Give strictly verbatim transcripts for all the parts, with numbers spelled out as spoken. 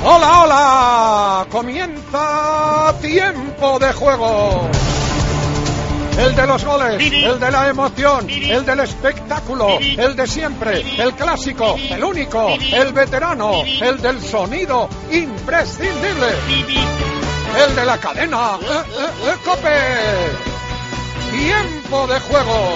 Hola, hola, comienza Tiempo de Juego. El de los goles, el de la emoción, el del espectáculo, el de siempre, el clásico, el único, el veterano, el del sonido imprescindible, el de la cadena eh, eh, eh, COPE. Tiempo de Juego.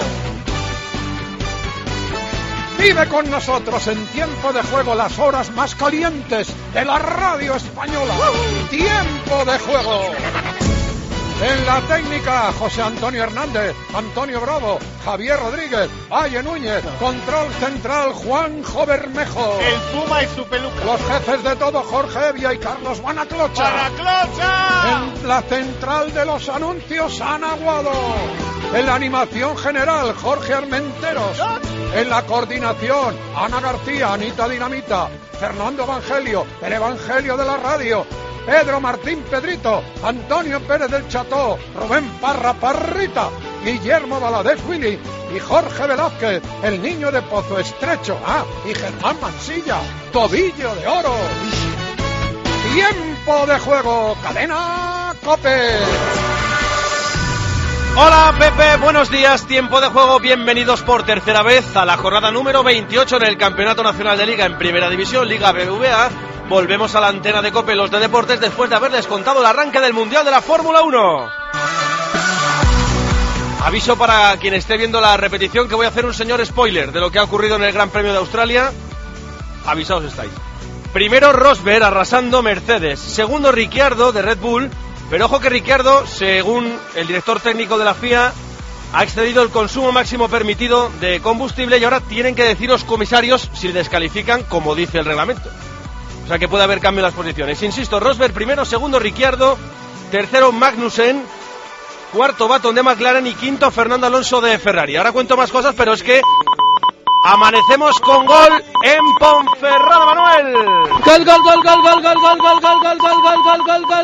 Vive con nosotros en Tiempo de Juego las horas más calientes de la radio española. Tiempo de Juego. En la técnica, José Antonio Hernández, Antonio Bravo, Javier Rodríguez, Aye Núñez, control central, Juanjo Bermejo. El Puma y su peluca. Los jefes de todo, Jorge Evia y Carlos Banaclocha. ¡Banaclocha! En la central de los anuncios, Ana Guado. En la animación general, Jorge Armenteros. En la coordinación, Ana García, Anita Dinamita, Fernando Evangelio, el Evangelio de la radio, Pedro Martín Pedrito, Antonio Pérez del Cható, Rubén Parra Parrita, Guillermo Valadez Willy y Jorge Velázquez, el niño de Pozo Estrecho, ah, y Germán Mansilla, Tobillo de Oro. Tiempo de Juego, cadena COPE. Hola Pepe, buenos días, Tiempo de Juego, bienvenidos por tercera vez a la jornada número veintiocho en el Campeonato Nacional de Liga en Primera División, Liga B B V A. Volvemos a la antena de COPE, los de deportes, después de haberles contado el arranque del Mundial de la Fórmula uno. Aviso para quien esté viendo la repetición que voy a hacer un señor spoiler de lo que ha ocurrido en el Gran Premio de Australia. Avisaos estáis. Primero Rosberg arrasando Mercedes, segundo Ricciardo de Red Bull, pero ojo que Ricciardo, según el director técnico de la F I A, ha excedido el consumo máximo permitido de combustible y ahora tienen que decir los comisarios si le descalifican como dice el reglamento. O sea que puede haber cambio en las posiciones. Insisto, Rosberg primero, segundo Ricciardo, tercero Magnussen, cuarto Button de McLaren y quinto Fernando Alonso de Ferrari. Ahora cuento más cosas, pero es que amanecemos con gol en Ponferrada, Manuel. Gol, gol, gol, gol, gol, gol, gol, gol, gol, gol, gol, gol, gol, gol, gol,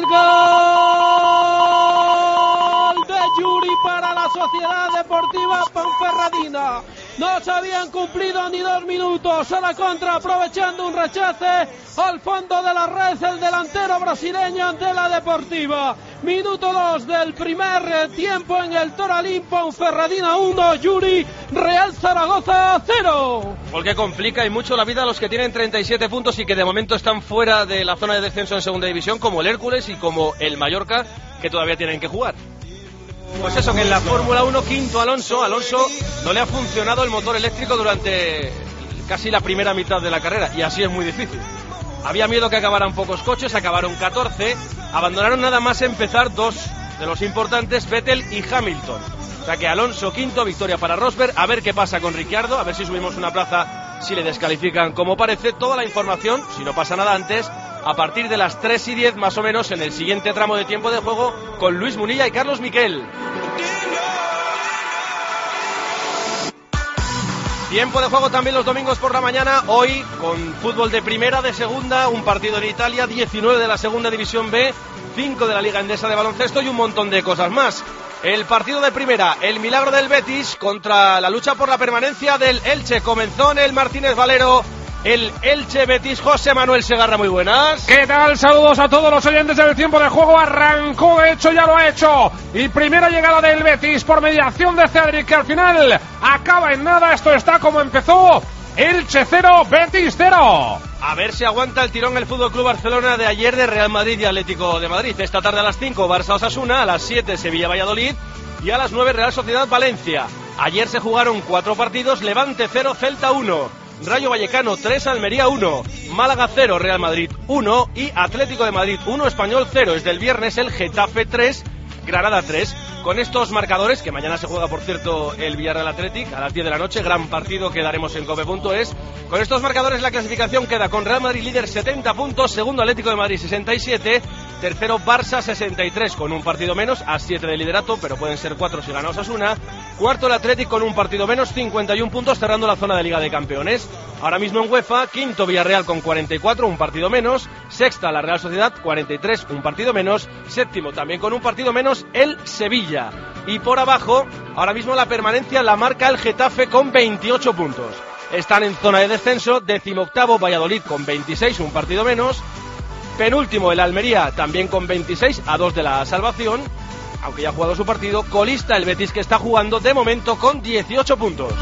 gol de Yuri para la Sociedad Deportiva Ponferradina. No se habían cumplido ni dos minutos a la contra, aprovechando un rechace al fondo de la red, el delantero brasileño de la Deportiva. Minuto dos del primer tiempo en el Toralín. Ponferradina uno, Yuri, Real Zaragoza cero. Gol que complica y mucho la vida a los que tienen treinta y siete puntos y que de momento están fuera de la zona de descenso en segunda división, como el Hércules y como el Mallorca, que todavía tienen que jugar. Pues eso, que en la Fórmula uno, quinto Alonso. Alonso no le ha funcionado el motor eléctrico durante casi la primera mitad de la carrera, y así es muy difícil. Había miedo que acabaran pocos coches, acabaron catorce, abandonaron nada más empezar dos de los importantes, Vettel y Hamilton. O sea que Alonso quinto, victoria para Rosberg. A ver qué pasa con Ricciardo, a ver si subimos una plaza, si le descalifican como parece. Toda la información, si no pasa nada antes, a partir de las tres y diez más o menos en el siguiente tramo de Tiempo de Juego con Luis Munilla y Carlos Miquel. Tiempo de Juego también los domingos por la mañana, hoy con fútbol de primera, de segunda, un partido en Italia, diecinueve de la segunda división B, cinco de la Liga Endesa de baloncesto y un montón de cosas más. El partido de primera, el milagro del Betis contra la lucha por la permanencia del Elche. Comenzó en el Martínez Valero el Elche Betis. José Manuel Segarra, muy buenas. ¿Qué tal? Saludos a todos los oyentes del Tiempo de Juego. Arrancó, de hecho ya lo ha hecho, y primera llegada del Betis por mediación de Cedric, que al final acaba en nada. Esto está como empezó. Elche cero, Betis cero. A ver si aguanta el tirón el F C Barcelona de ayer de Real Madrid y Atlético de Madrid. Esta tarde a las cinco Barça Osasuna, a las siete Sevilla Valladolid y a las nueve Real Sociedad Valencia. Ayer se jugaron cuatro partidos: Levante cero, Celta uno, Rayo Vallecano tres, Almería uno, Málaga cero, Real Madrid uno y Atlético de Madrid uno, Español cero. Es del viernes el Getafe tres, Granada tres. Con estos marcadores, que mañana se juega por cierto el Villarreal Athletic a las diez de la noche, gran partido que daremos en cope punto es. Con estos marcadores la clasificación queda con Real Madrid líder setenta puntos, segundo Atlético de Madrid sesenta y siete, tercero Barça sesenta y tres con un partido menos, a siete de liderato, pero pueden ser cuatro si gana Osasuna. Cuarto el Athletic con un partido menos, cincuenta y un puntos, cerrando la zona de Liga de Campeones. Ahora mismo en UEFA, quinto Villarreal con cuarenta y cuatro, un partido menos. Sexta la Real Sociedad, cuarenta y tres, un partido menos. Séptimo también con un partido menos el Sevilla. Y por abajo, ahora mismo la permanencia la marca el Getafe con veintiocho puntos. Están en zona de descenso, decimoctavo Valladolid con veintiséis, un partido menos. Penúltimo el Almería, también con veintiséis, a dos de la salvación, aunque ya ha jugado su partido. Colista el Betis, que está jugando de momento con dieciocho puntos.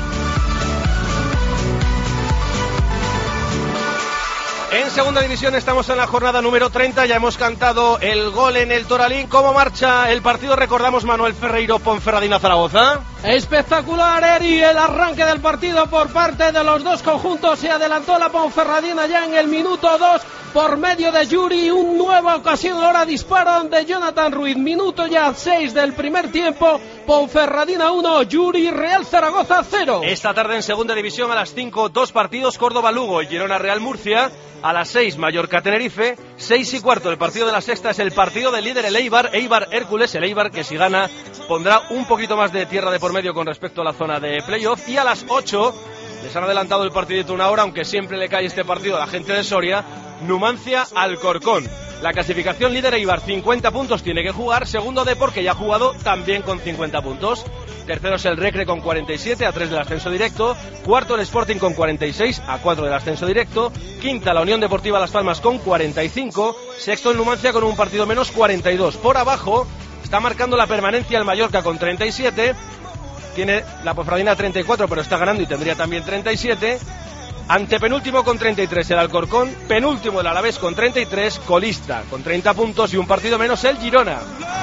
En segunda división estamos en la jornada número treinta, ya hemos cantado el gol en el Toralín. ¿Cómo marcha el partido? Recordamos, Manuel Ferreiro, Ponferradina Zaragoza. Espectacular, Eri, el arranque del partido por parte de los dos conjuntos. Se adelantó la Ponferradina ya en el minuto dos por medio de Yuri. Un nueva ocasión, ahora disparo de Jonathan Ruiz. Minuto ya seis del primer tiempo. Ponferradina uno, Yuri, Real Zaragoza cero. Esta tarde en segunda división a las cinco, dos partidos: Córdoba-Lugo y Girona-Real Murcia. A las seis, Mallorca-Tenerife. Seis y cuarto, el partido de la sexta es el partido del líder, el Eibar, Eibar-Hércules. El Eibar, que si gana pondrá un poquito más de tierra de por medio con respecto a la zona de playoff. Y a las ocho, les han adelantado el partidito una hora, aunque siempre le cae este partido a la gente de Soria, Numancia-Alcorcón. La clasificación: líder Eibar, cincuenta puntos tiene que jugar. Segundo Depor, que ya ha jugado, también con cincuenta puntos. Tercero es el Recre con cuarenta y siete, a tres del ascenso directo. Cuarto el Sporting con cuarenta y seis, a cuatro del ascenso directo. Quinta la Unión Deportiva Las Palmas con cuarenta y cinco. Sexto el Numancia con un partido menos, cuarenta y dos. Por abajo está marcando la permanencia el Mallorca con treinta y siete. Tiene la Ponferradina treinta y cuatro, pero está ganando y tendría también treinta y siete. Antepenúltimo con treinta y tres el Alcorcón. Penúltimo el Alavés con treinta y tres. Colista con treinta puntos y un partido menos el Girona.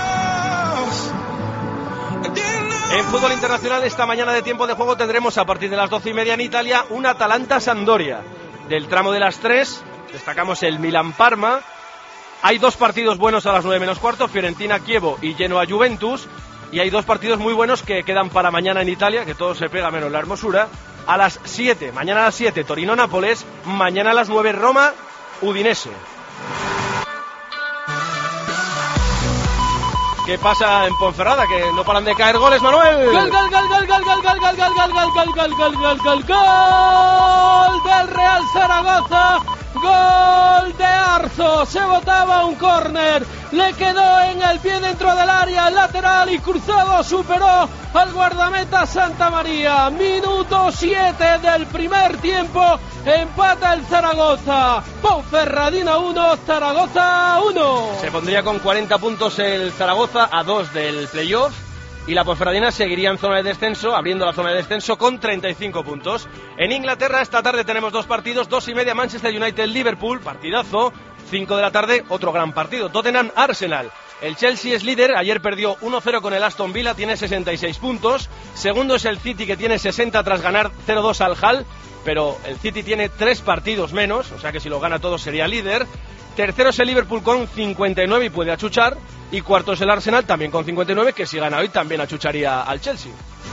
En fútbol internacional, esta mañana de tiempo de juego tendremos a partir de las doce y media en Italia un Atalanta-Sampdoria. Del tramo de las tres destacamos el Milan-Parma. Hay dos partidos buenos a las nueve menos cuarto, Fiorentina-Chievo y Genoa-Juventus. Y hay dos partidos muy buenos que quedan para mañana en Italia, que todo se pega menos la hermosura. A las siete, mañana a las siete, Torino-Nápoles. Mañana a las nueve, Roma-Udinese. ¿Qué pasa en Ponferrada? Que no paran de caer goles, Manuel. Gol, gol, gol, gol, gol, gol, gol, gol, gol, gol, gol, gol, gol, gol, gol, gol, gol del Real Zaragoza. Gol de Arzo, se botaba un córner, le quedó en el pie dentro del área, lateral y cruzado, superó al guardameta Santa María. Minuto siete del primer tiempo, empata el Zaragoza. Ponferradina uno, Zaragoza uno. Se pondría con cuarenta puntos el Zaragoza a dos del playoff. Y la Ponferradina seguiría en zona de descenso, abriendo la zona de descenso con treinta y cinco puntos. En Inglaterra esta tarde tenemos dos partidos, dos y media Manchester United-Liverpool, partidazo. Cinco de la tarde, otro gran partido, Tottenham-Arsenal. El Chelsea es líder, ayer perdió uno cero con el Aston Villa, tiene sesenta y seis puntos. Segundo es el City, que tiene sesenta tras ganar cero dos al Hull, pero el City tiene tres partidos menos, o sea que si lo gana todo sería líder. Tercero es el Liverpool con cincuenta y nueve y puede achuchar. Y cuarto es el Arsenal también con cincuenta y nueve, que si gana hoy también achucharía al Chelsea.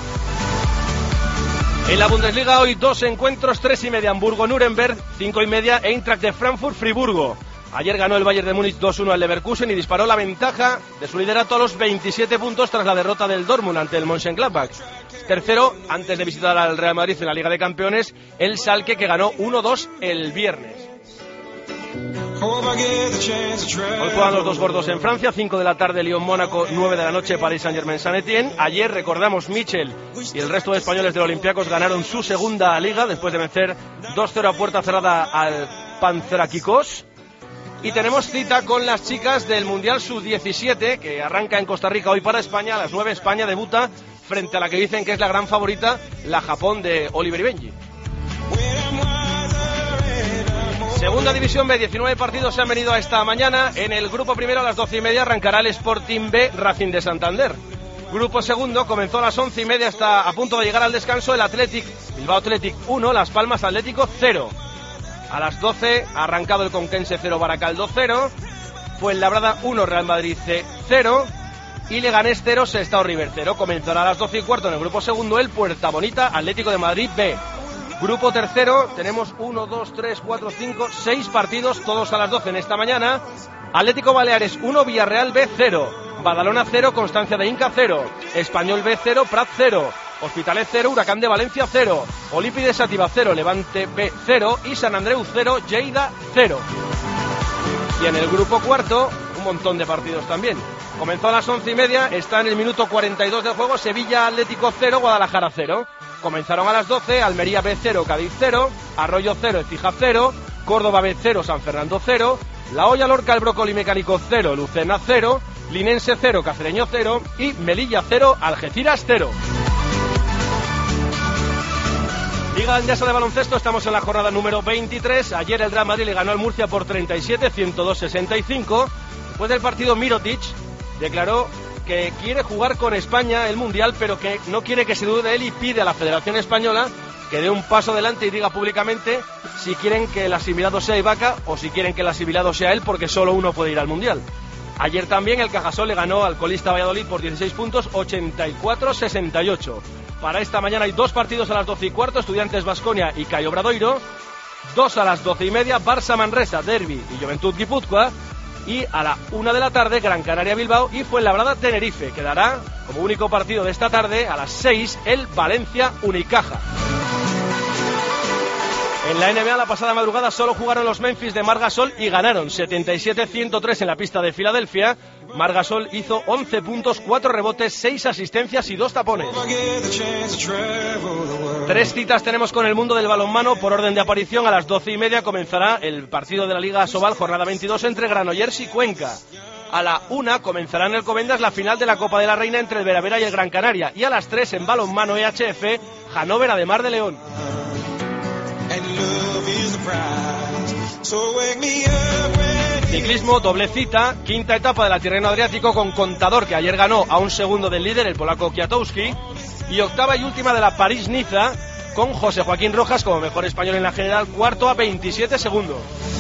En la Bundesliga hoy dos encuentros, tres y media Hamburgo-Nuremberg, cinco y media Eintracht de Frankfurt-Friburgo. Ayer ganó el Bayern de Múnich dos uno al Leverkusen y disparó la ventaja de su liderato a los veintisiete puntos tras la derrota del Dortmund ante el Mönchengladbach. Tercero, antes de visitar al Real Madrid en la Liga de Campeones, el Schalke, que ganó uno dos el viernes. Hoy juegan los dos gordos en Francia, cinco de la tarde Lyon-Mónaco, nueve de la noche Paris Saint-Germain-Saint-Étienne. Ayer, recordamos, Michel y el resto de españoles del Olympiacos ganaron su segunda liga después de vencer dos cero a puerta cerrada al Pantheraikos. Y tenemos cita con las chicas del Mundial sub diecisiete, que arranca en Costa Rica hoy para España. A las nueve España debuta frente a la que dicen que es la gran favorita, la Japón de Oliver y Benji. Segunda División B, diecinueve partidos se han venido a esta mañana. En el grupo primero a las doce y media arrancará el Sporting B, Racing de Santander. Grupo segundo comenzó a las once y media, hasta a punto de llegar al descanso el Athletic, Bilbao Athletic uno, Las Palmas Atlético cero. A las doce ha arrancado el Conquense cero, Baracaldo cero, Fuenlabrada uno, Real Madrid C cero y Leganés cero, Sestao River cero. Comenzará a las doce y cuarto en el grupo segundo el Puerta Bonita Atlético de Madrid B. Grupo tercero, tenemos uno, dos, tres, cuatro, cinco, seis partidos, todos a las doce en esta mañana. Atlético Baleares uno, Villarreal B cero, Badalona cero, Constancia de Inca cero, Español B cero, Prat cero, Hospitalet cero, Huracán de Valencia cero, Olímpide Sativa cero, Levante B cero y San Andreu cero, Lleida cero. Y en el grupo cuarto, un montón de partidos también. Comenzó a las once y media, está en el minuto cuarenta y dos del juego, Sevilla Atlético cero, Guadalajara cero. Comenzaron a las doce, Almería B cero, Cádiz cero, Arroyo cero, Écija cero, Córdoba B cero, San Fernando cero, La Hoya Lorca, el Brócoli Mecánico cero, Lucena cero, Linense cero, Cacereño cero y Melilla cero, Algeciras cero. Liga Endesa de baloncesto, estamos en la jornada número veintitrés. Ayer el Real Madrid le ganó al Murcia por treinta y siete, ciento dos sesenta y cinco. Después del partido, Mirotic declaró que quiere jugar con España el Mundial, pero que no quiere que se dude de él y pide a la Federación Española que dé un paso adelante y diga públicamente si quieren que el asimilado sea Ibaka o si quieren que el asimilado sea él, porque solo uno puede ir al Mundial. Ayer también el Cajasol le ganó al colista Valladolid por dieciséis puntos, ochenta y cuatro a sesenta y ocho. Para esta mañana hay dos partidos a las doce y cuarto, Estudiantes Baskonia y Cayo Obradoiro. Dos a las doce y media, Barça Manresa, Derbi y Juventud Guipúzcoa. Y a la una de la tarde, Gran Canaria Bilbao y Fuenlabrada Tenerife. Quedará como único partido de esta tarde a las seis el Valencia Unicaja. En la N B A la pasada madrugada solo jugaron los Memphis de Marc Gasol y ganaron setenta y siete a ciento tres en la pista de Filadelfia. Marc Gasol hizo once puntos, cuatro rebotes, seis asistencias y dos tapones. Tres citas tenemos con el mundo del balonmano por orden de aparición. A las doce y media comenzará el partido de la Liga Asobal, jornada veintidós, entre Granollers y Cuenca. A la una comenzará en el Covendas la final de la Copa de la Reina entre el Veravera y el Gran Canaria. Y a las tres en balonmano E H F, Hannover Ademar de León. Ciclismo, doble cita, quinta etapa de la Tirreno Adriático con Contador, que ayer ganó a un segundo del líder, el polaco Kwiatkowski, y octava y última de la París-Niza con José Joaquín Rojas como mejor español en la general, cuarto a veintisiete segundos.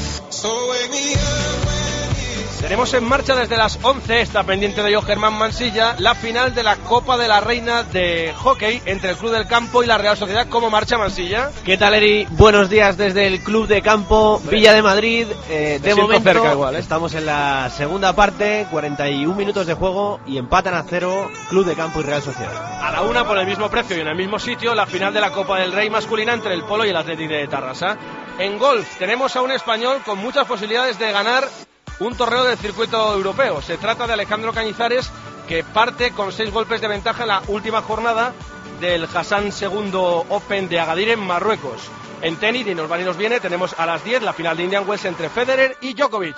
Tenemos en marcha desde las once, está pendiente de ello Germán Mansilla, la final de la Copa de la Reina de Hockey entre el Club del Campo y la Real Sociedad. ¿Cómo marcha, Mansilla? ¿Qué tal, Eri? Buenos días desde el Club de Campo, Villa de Madrid. Eh, de momento cerca igual, ¿eh? Estamos en la segunda parte, cuarenta y un minutos de juego y empatan a cero Club de Campo y Real Sociedad. A la una, por el mismo precio y en el mismo sitio, la final de la Copa del Rey masculina entre el Polo y el Athletic de Tarrasa. En golf tenemos a un español con muchas posibilidades de ganar un torneo del circuito europeo. Se trata de Alejandro Cañizares, que parte con seis golpes de ventaja en la última jornada del Hassan segundo Open de Agadir en Marruecos. En tenis, y nos va y nos viene, tenemos a las diez la final de Indian Wells entre Federer y Djokovic.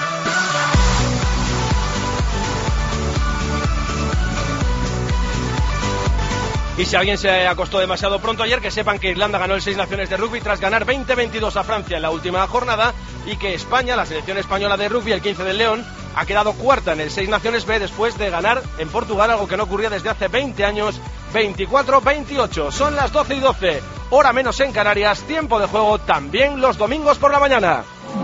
Y si alguien se acostó demasiado pronto ayer, que sepan que Irlanda ganó el Seis Naciones de rugby tras ganar veinte veintidós a Francia en la última jornada, y que España, la selección española de rugby, el quince del León, ha quedado cuarta en el Seis Naciones B después de ganar en Portugal, algo que no ocurría desde hace veinte años, veinticuatro veintiocho. Son las doce y doce, hora menos en Canarias, tiempo de juego también los domingos por la mañana.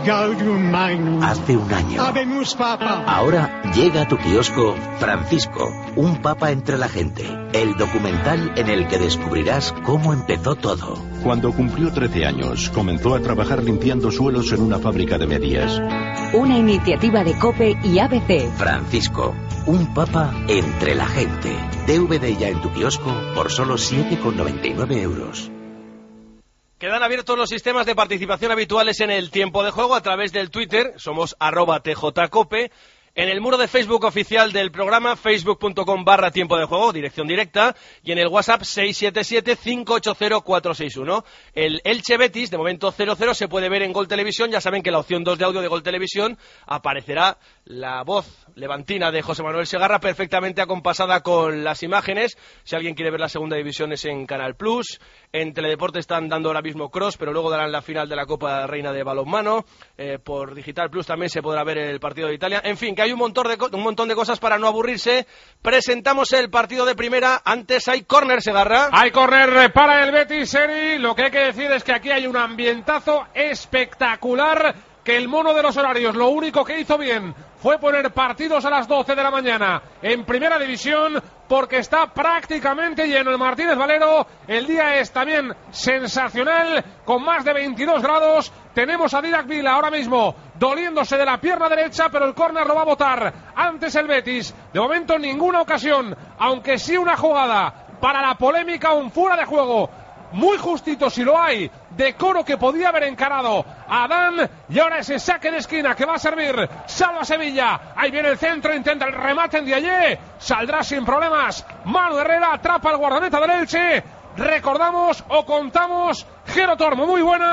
Hace un año. Ahora llega a tu kiosco Francisco, un papa entre la gente. El documental en el que descubrirás cómo empezó todo. Cuando cumplió trece años, comenzó a trabajar limpiando suelos en una fábrica de medias. Una iniciativa de COPE y A B C. Francisco, un papa entre la gente. D V D ya en tu kiosco por solo siete con noventa y nueve euros. Quedan abiertos los sistemas de participación habituales en el tiempo de juego a través del Twitter, somos arroba tjcope, en el muro de Facebook oficial del programa, facebook.com barra tiempo de juego, dirección directa, y en el WhatsApp seis siete siete, cinco ocho cero, cuatro seis uno. El Elche Betis, de momento cero cero, se puede ver en Gol Televisión. Ya saben que en la opción dos de audio de Gol Televisión aparecerá la voz levantina de José Manuel Segarra, perfectamente acompasada con las imágenes. Si alguien quiere ver la segunda división es en Canal Plus. En Teledeporte están dando ahora mismo Cross, pero luego darán la final de la Copa Reina de Balonmano. Eh, por Digital Plus también se podrá ver el partido de Italia. En fin, que hay un montón de, un montón de cosas para no aburrirse. Presentamos el partido de primera. Antes hay córner, Segarra. Hay córner para el Betis, Eri. Lo que hay que decir es que aquí hay un ambientazo espectacular, que el mono de los horarios lo único que hizo bien fue poner partidos a las doce de la mañana en primera división, porque está prácticamente lleno el Martínez Valero. El día es también sensacional, con más de veintidós grados. Tenemos a Didac Vila ahora mismo doliéndose de la pierna derecha, pero el córner lo va a botar antes el Betis. De momento ninguna ocasión, aunque sí una jugada para la polémica, un fuera de juego muy justito, si lo hay, de Coro, que podía haber encarado a Adán. Y ahora ese saque de esquina que va a servir. Salva Sevilla. Ahí viene el centro, intenta el remate en Diallé. Saldrá sin problemas Manu Herrera, atrapa al guardameta del Elche. Recordamos o contamos, Jero Tormo, muy buenas.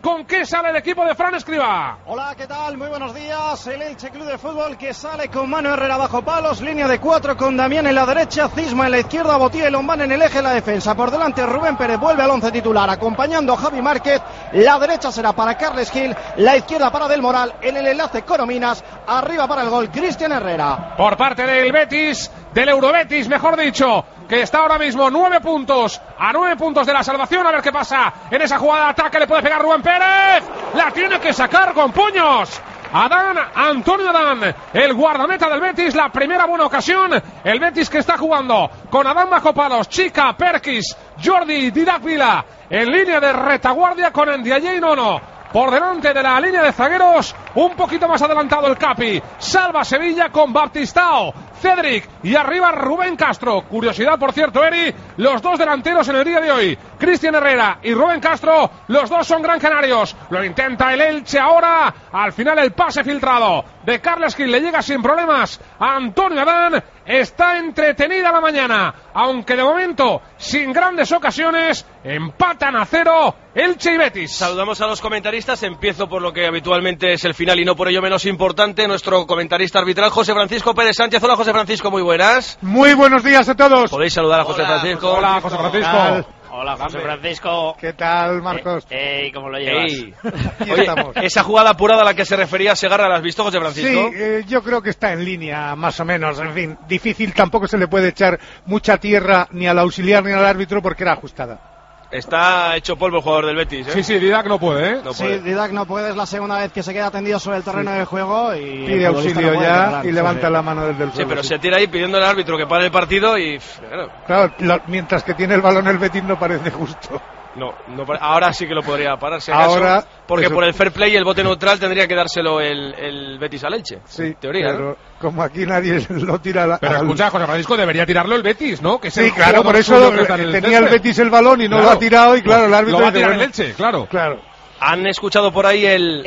¿Con qué sale el equipo de Fran Escribá? Hola, ¿qué tal? Muy buenos días. El Elche Club de Fútbol que sale con Manu Herrera bajo palos, línea de cuatro con Damián en la derecha, Cisma en la izquierda, Botía y Lombán en el eje de la defensa. Por delante Rubén Pérez vuelve al once titular, acompañando a Javi Márquez. La derecha será para Carles Gil, la izquierda para Del Moral, en el enlace Corominas, arriba para el gol Cristian Herrera. Por parte del Betis, del Eurobetis, mejor dicho, que está ahora mismo nueve puntos, a nueve puntos de la salvación. A ver qué pasa en esa jugada de ataque, le puede pegar Rubén Pérez. La tiene que sacar con puños Adán, Antonio Adán, el guardameta del Betis. La primera buena ocasión, el Betis que está jugando con Adán bajo palos, Chica, Perkis, Jordi, Didac Vila en línea de retaguardia con Ndiaye y Nono por delante de la línea de zagueros. Un poquito más adelantado el Capi, salva Sevilla con Baptistao, Cedric y arriba Rubén Castro. Curiosidad, por cierto, Eri, los dos delanteros en el día de hoy, Cristian Herrera y Rubén Castro, los dos son gran canarios. Lo intenta el Elche ahora, al final el pase filtrado de Carles Gil le llega sin problemas a Antonio Adán. Está entretenida la mañana, aunque de momento sin grandes ocasiones. Empatan a cero Elche y Betis. Saludamos a los comentaristas. Empiezo por lo que habitualmente es el final y no por ello menos importante, nuestro comentarista arbitral José Francisco Pérez Sánchez. Hola José Francisco, muy buenas. Muy buenos días a todos. Podéis saludar a José Hola, Francisco. José Hola José Francisco. Hola José Francisco. ¿Qué tal, Marcos? Eh, eh, ¿Cómo lo llevas? Ey. Oye, esa jugada apurada a la que se refería Segarra, ¿la has visto, José Francisco? Sí, eh, yo creo que está en línea, más o menos. En fin, difícil, tampoco se le puede echar mucha tierra ni al auxiliar ni al árbitro porque era ajustada. Está hecho polvo el jugador del Betis, ¿eh? Sí, sí, Didac no puede, ¿eh? No puede. Sí, Didac no puede, es la segunda vez que se queda tendido sobre el terreno sí. de juego y pide auxilio no ya parar, y levanta sí. la mano desde el sí, juego. Pero sí. se tira ahí pidiendo al árbitro que pare el partido y... Bueno. Claro, lo, mientras que tiene el balón el Betis no parece justo. No, no, ahora sí que lo podría parar, si acaso, ahora, porque eso... por el fair play y el bote neutral tendría que dárselo el, el Betis al Elche, sí, en teoría, pero ¿no? Como aquí nadie lo tira a la... Pero escucha, José Francisco, debería tirarlo el Betis, ¿no? Que sí, claro, por eso el tenía el Betis el balón y no claro. lo ha tirado y claro, el árbitro... Lo va a tirar bueno, el Elche, claro. Claro. Han escuchado por ahí el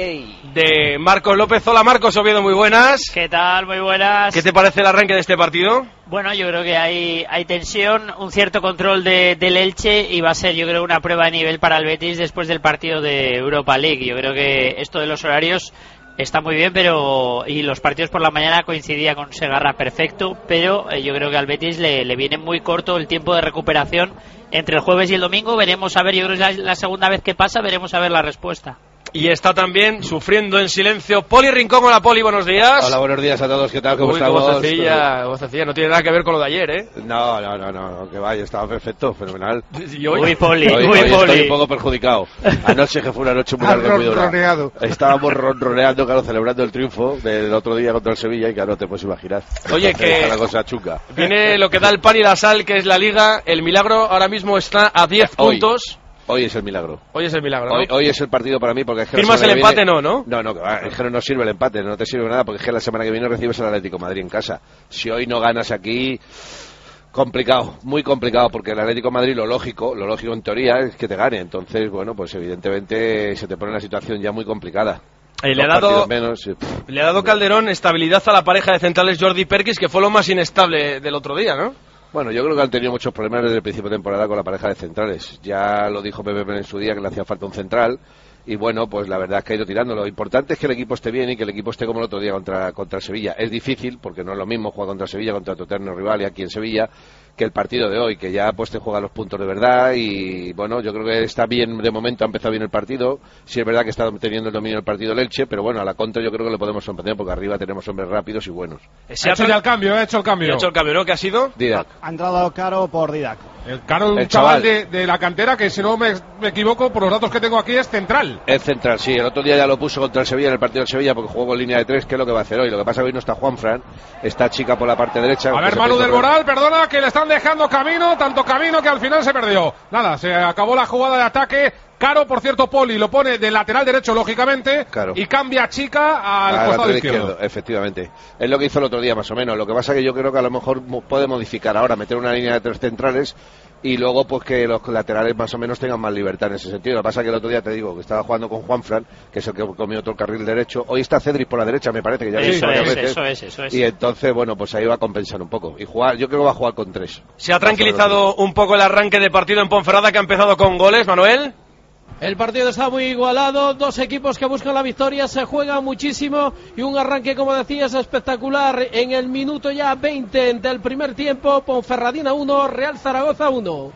de Marcos López. Hola Marcos Oviedo, muy buenas. ¿Qué tal? Muy buenas. ¿Qué te parece el arranque de este partido? Bueno, yo creo que hay, hay tensión, un cierto control de, del Elche y va a ser, yo creo, una prueba de nivel para el Betis después del partido de Europa League. Yo creo que esto de los horarios está muy bien, pero y los partidos por la mañana coincidía con Segarra perfecto, pero eh, yo creo que al Betis le, le viene muy corto el tiempo de recuperación entre el jueves y el domingo. Veremos a ver, yo creo que es la, la segunda vez que pasa, veremos a ver la respuesta. Y está también sufriendo en silencio Poli Rincón. Hola Poli, buenos días. Hola, buenos días a todos, ¿qué tal? ¿Cómo Uy, estamos? Vocecilla, vocecilla, no tiene nada que ver con lo de ayer, ¿eh? No, no, no, no, que vaya, estaba perfecto, fenomenal. Y hoy, Uy, Poli, hoy, uy, hoy Poli. Estoy un poco perjudicado. Anoche que fue una noche muy larga, muy dura. Estábamos ronroneando, claro, celebrando el triunfo del otro día contra el Sevilla y claro, te puedes imaginar. Oye, que está la cosa chunga. Viene lo que da el pan y la sal, que es la Liga. El Milagro ahora mismo está a diez hoy. puntos. Hoy es el milagro. Hoy es el milagro, ¿no? Hoy, hoy es el partido para mí porque es que firmas el empate, viene... no, ¿no? No, no, es que no sirve el empate, no te sirve nada porque es que la semana que viene recibes al Atlético de Madrid en casa. Si hoy no ganas aquí, complicado, muy complicado, porque el Atlético de Madrid lo lógico, lo lógico en teoría es que te gane. Entonces, bueno, pues evidentemente se te pone una situación ya muy complicada. Eh, le, ha dado, menos, sí. le ha dado Calderón estabilidad a la pareja de centrales Jordi Perkis, que fue lo más inestable del otro día, ¿no? Bueno, yo creo que han tenido muchos problemas desde el principio de temporada con la pareja de centrales. Ya lo dijo Pepe en su día que le hacía falta un central. Y bueno, pues la verdad es que ha ido tirando. Lo importante es que el equipo esté bien y que el equipo esté como el otro día contra, contra Sevilla. Es difícil, porque no es lo mismo jugar contra Sevilla, contra tu eterno rival y aquí en Sevilla, que el partido de hoy, que ya pues te juega los puntos de verdad. Y bueno, yo creo que está bien, de momento ha empezado bien el partido. Sí es verdad que está teniendo el dominio del partido el Elche, pero bueno, a la contra yo creo que le podemos sorprender, porque arriba tenemos hombres rápidos y buenos. Se ha hecho ya el cambio, ha hecho el cambio. Ha hecho el cambio, ¿no? ¿Qué ha sido? Didac. Ha entrado Caro por Didac. El Caro, un el chaval, chaval. De, de la cantera que, si no me, me equivoco, por los datos que tengo aquí, es central. Es central, sí. El otro día ya lo puso contra el Sevilla en el partido del Sevilla porque jugó con línea de tres, que es lo que va a hacer hoy. Lo que pasa es que hoy no está Juanfran, está Chica por la parte derecha. A ver, Manu del Moral, perdona, que le están dejando camino, tanto camino que al final se perdió. Nada, se acabó la jugada de ataque. Caro, por cierto, Poli lo pone de lateral derecho, lógicamente, claro. Y cambia a Chica al, al costado izquierdo. izquierdo. Efectivamente. Es lo que hizo el otro día, más o menos. Lo que pasa es que yo creo que a lo mejor puede modificar ahora, meter una línea de tres centrales y luego pues que los laterales más o menos tengan más libertad en ese sentido. Lo que pasa es que el otro día te digo que estaba jugando con Juanfran, que es el que comió todo el carril derecho. Hoy está Cedric por la derecha, me parece que ya eso, es, veces. eso es, eso es. Y entonces, bueno, pues ahí va a compensar un poco. Y jugar, yo creo que va a jugar con tres. Se ha tranquilizado un poco el arranque de partido en Ponferrada, que ha empezado con goles, Manuel. El partido está muy igualado, dos equipos que buscan la victoria, se juega muchísimo y un arranque, como decías, espectacular en el minuto ya veinte del primer tiempo. Ponferradina uno, Real Zaragoza uno.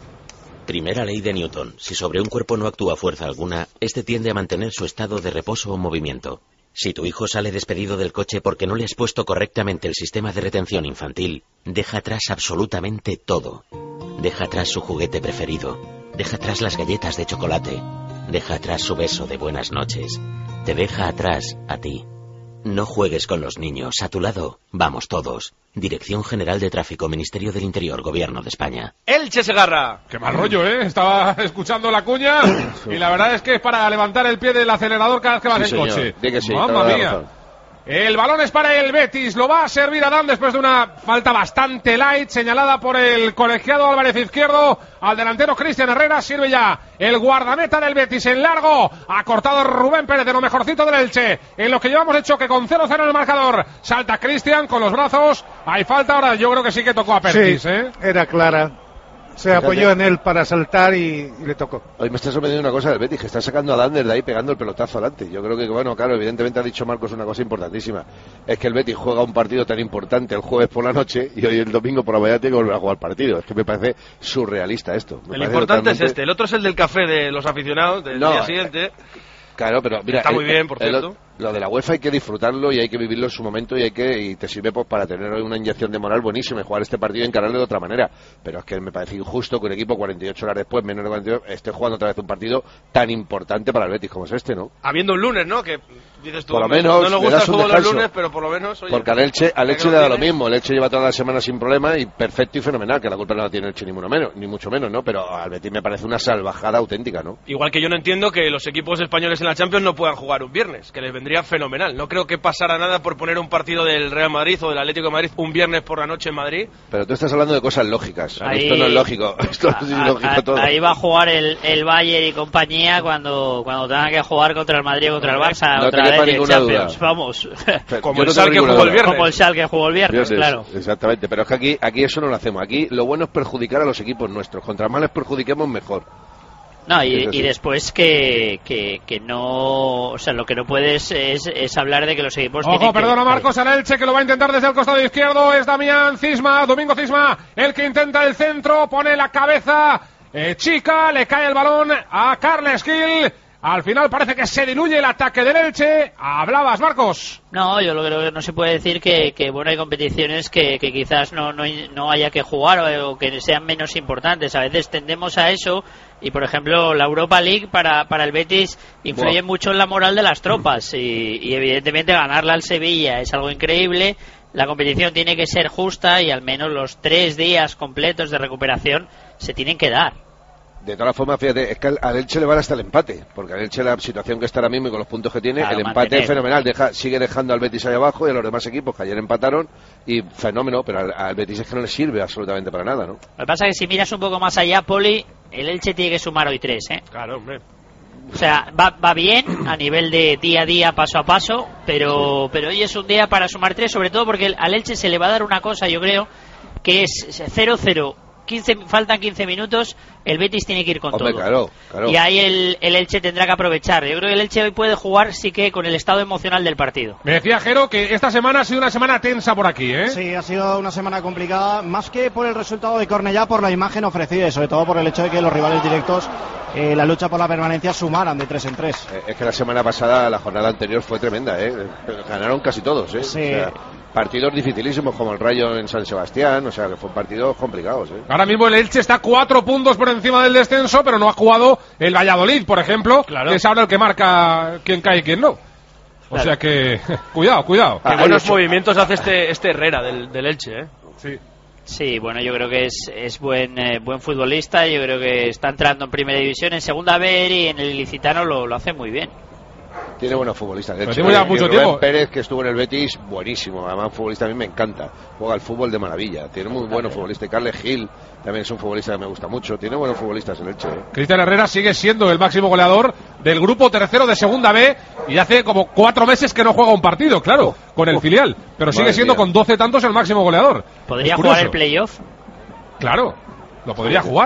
Primera ley de Newton. Si sobre un cuerpo no actúa fuerza alguna, este tiende a mantener su estado de reposo o movimiento. Si tu hijo sale despedido del coche porque no le has puesto correctamente el sistema de retención infantil, deja atrás absolutamente todo. Deja atrás su juguete preferido. Deja atrás las galletas de chocolate. Deja atrás su beso de buenas noches. Te deja atrás a ti. No juegues con los niños. A tu lado, vamos todos. Dirección General de Tráfico, Ministerio del Interior, Gobierno de España. Elche Segarra. Qué mal rollo, ¿eh? Estaba escuchando la cuña y la verdad es que es para levantar el pie del acelerador cada vez que vas sí, en señor. coche. Di que sí, Mamma mía. El balón es para el Betis, lo va a servir Adán después de una falta bastante light señalada por el colegiado Álvarez Izquierdo al delantero Cristian Herrera. Sirve ya el guardameta del Betis en largo, ha cortado Rubén Pérez de lo mejorcito del Elche, en lo que llevamos hecho que con cero cero en el marcador. Salta Cristian con los brazos, hay falta, ahora yo creo que sí que tocó a Perkis, sí, ¿eh? Era clara. Se apoyó en él para saltar y, y le tocó. Hoy me está sorprendiendo una cosa del Betis, que está sacando a Dander de ahí pegando el pelotazo adelante. Yo creo que, bueno, claro, evidentemente ha dicho Marcos una cosa importantísima. Es que el Betis juega un partido tan importante el jueves por la noche y hoy el domingo por la mañana tiene que volver a jugar partido. Es que me parece surrealista esto. Me el parece importante totalmente... es este, el otro es el del café de los aficionados del no, día siguiente. Claro, pero mira, está muy el, bien, por el, cierto. Lo de la UEFA hay que disfrutarlo y hay que vivirlo en su momento y hay que y te sirve pues para tener hoy una inyección de moral buenísima y jugar este partido y encararlo de otra manera. Pero es que me parece injusto que un equipo cuarenta y ocho horas después, menos de cuarenta y ocho, esté jugando otra vez un partido tan importante para el Betis como es este, ¿no? Habiendo un lunes, ¿no? Que dices tú, por lo menos, no nos gusta el fútbol los lunes, pero por lo menos... Oye, porque al Elche, al Elche le da lo mismo, el Elche lleva toda la semana sin problema y perfecto y fenomenal, que la culpa no la tiene el Elche ni mucho menos, ni mucho menos, ¿no? Pero al Betis me parece una salvajada auténtica, ¿no? Igual que yo no entiendo que los equipos españoles en la Champions no puedan jugar un viernes, que les vendría fenomenal. No creo que pasara nada por poner un partido del Real Madrid o del Atlético de Madrid un viernes por la noche en Madrid. Pero tú estás hablando de cosas lógicas. Ahí, esto no es lógico. Esto es ilógico todo. Ahí va a jugar el, el Bayern y compañía cuando cuando tengan que jugar contra el Madrid o contra el Barça. No otra te quepa vez ninguna Champions. duda. Vamos. Como el Schalke jugó el viernes. Como el Schalke jugó el viernes, Viernes, claro. Exactamente. Pero es que aquí, aquí eso no lo hacemos. Aquí lo bueno es perjudicar a los equipos nuestros. Contra más les perjudiquemos, mejor. No, y, y después que, que, que no... O sea, lo que no puedes es, es hablar de que los equipos Ojo, tienen perdona que... Marcos, al Elche que lo va a intentar desde el costado izquierdo. Es Damián Cisma, Domingo Cisma, el que intenta el centro, pone la cabeza eh, chica, le cae el balón a Carles Gil. Al final parece que se diluye el ataque del Elche. Hablabas, Marcos. No, yo lo creo que no se puede decir que, que bueno, hay competiciones que, que quizás no, no, no haya que jugar o, o que sean menos importantes. A veces tendemos a eso y, por ejemplo, la Europa League para, para el Betis influye Buah. mucho en la moral de las tropas y, y evidentemente ganarla al Sevilla es algo increíble. La competición tiene que ser justa y al menos los tres días completos de recuperación se tienen que dar. De todas formas, fíjate, es que al, al Elche le vale hasta el empate, porque al Elche la situación que está ahora mismo y con los puntos que tiene, claro, el empate mantener. es fenomenal, deja, sigue dejando al Betis ahí abajo y a los demás equipos que ayer empataron, y fenómeno, pero al, al Betis es que no le sirve absolutamente para nada, ¿no? Lo que pasa es que si miras un poco más allá, Poli, el Elche tiene que sumar hoy tres, ¿eh? Claro, hombre. O sea, va, va bien a nivel de día a día, paso a paso, pero, sí. pero hoy es un día para sumar tres, sobre todo porque al Elche se le va a dar una cosa, yo creo, que es cero cero. quince, faltan quince minutos, el Betis tiene que ir con Hombre, todo. Claro, claro. Y ahí el, el Elche tendrá que aprovechar. Yo creo que el Elche hoy puede jugar sí que con el estado emocional del partido. Me decía Jero que esta semana ha sido una semana tensa por aquí, ¿eh? Sí, ha sido una semana complicada, más que por el resultado de Cornellá, por la imagen ofrecida y sobre todo por el hecho de que los rivales directos, eh, la lucha por la permanencia, sumaran de tres en tres. Eh, es que la semana pasada, la jornada anterior fue tremenda, ¿eh? Ganaron casi todos, ¿eh? Sí. O sea, partidos dificilísimos como el Rayo en San Sebastián, o sea que fue partidos complicados, ¿eh? Ahora mismo el Elche está cuatro puntos por encima del descenso, pero no ha jugado el Valladolid, por ejemplo, claro. que es ahora el que marca quién cae y quién no. O claro. sea que, cuidado, cuidado. Qué buenos movimientos hace este, este Herrera del, del Elche, ¿eh? Sí. Sí, bueno, yo creo que es, es buen eh, buen futbolista, yo creo que está entrando en primera división, en segunda B y en el ilicitano lo, lo hace muy bien. Tiene buenos futbolistas. De hecho, ya mucho Rubén tiempo. Pérez, que estuvo en el Betis, buenísimo. Además, un futbolista a mí me encanta. Juega al fútbol de maravilla. Tiene muy buenos futbolistas. Carles Gil también es un futbolista que me gusta mucho. Tiene buenos futbolistas en el Elche. ¿eh? Cristian Herrera sigue siendo el máximo goleador del grupo tercero de segunda B y hace como cuatro meses que no juega un partido, claro, con el oh, filial. Pero sigue siendo mía. con doce tantos el máximo goleador. ¿Podría jugar el playoff? Claro, lo podría jugar.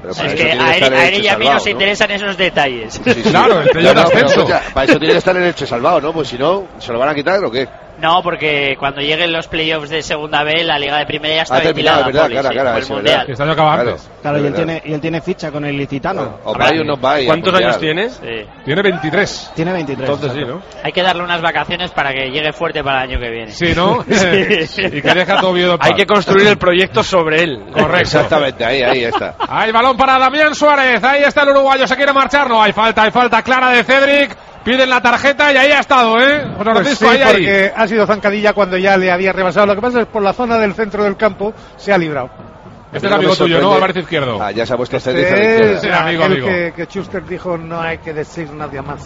Pero es que a él, a él y a mí nos interesan, ¿no?, esos detalles. Sí, sí. Claro, el playoff de ascenso. Para eso tiene que estar en el Elche salvado, ¿no? Pues si no, ¿se lo van a quitar o qué? No, porque cuando lleguen los playoffs de segunda B, la Liga de Primera ya está ha ventilada, ventilada, ¿verdad? Poli, Claro, sí, claro, por el Mundial. Que este año acaba antes. Claro, Claro, y él, verdad. tiene, y él tiene ficha con el licitano. O va o no va. ¿Cuántos años tiene? Sí. Tiene veintitrés. Tiene veintitrés. Entonces sí, ¿no? Hay que darle unas vacaciones para que llegue fuerte para el año que viene. Sí, ¿no? Sí. Y que deja todo Oviedo en paz. Hay que construir el proyecto sobre él. Correcto. Exactamente, ahí, ahí está. Hay balón para Damián Suárez. Ahí está el uruguayo. Se quiere marchar. No, hay falta, hay falta clara de Cedric. Piden la tarjeta y ahí ha estado, ¿eh? José Pues Francisco, sí, ahí, ahí. porque ha sido zancadilla cuando ya le había rebasado. Lo que pasa es que por la zona del centro del campo se ha librado. Este es amigo tuyo, ¿no? Álvarez Izquierdo. Ah, ya se ha puesto Este Cedric a la izquierda. es Sí, amigo, aquel amigo. Que, que Schuster dijo no hay que decir nadie más.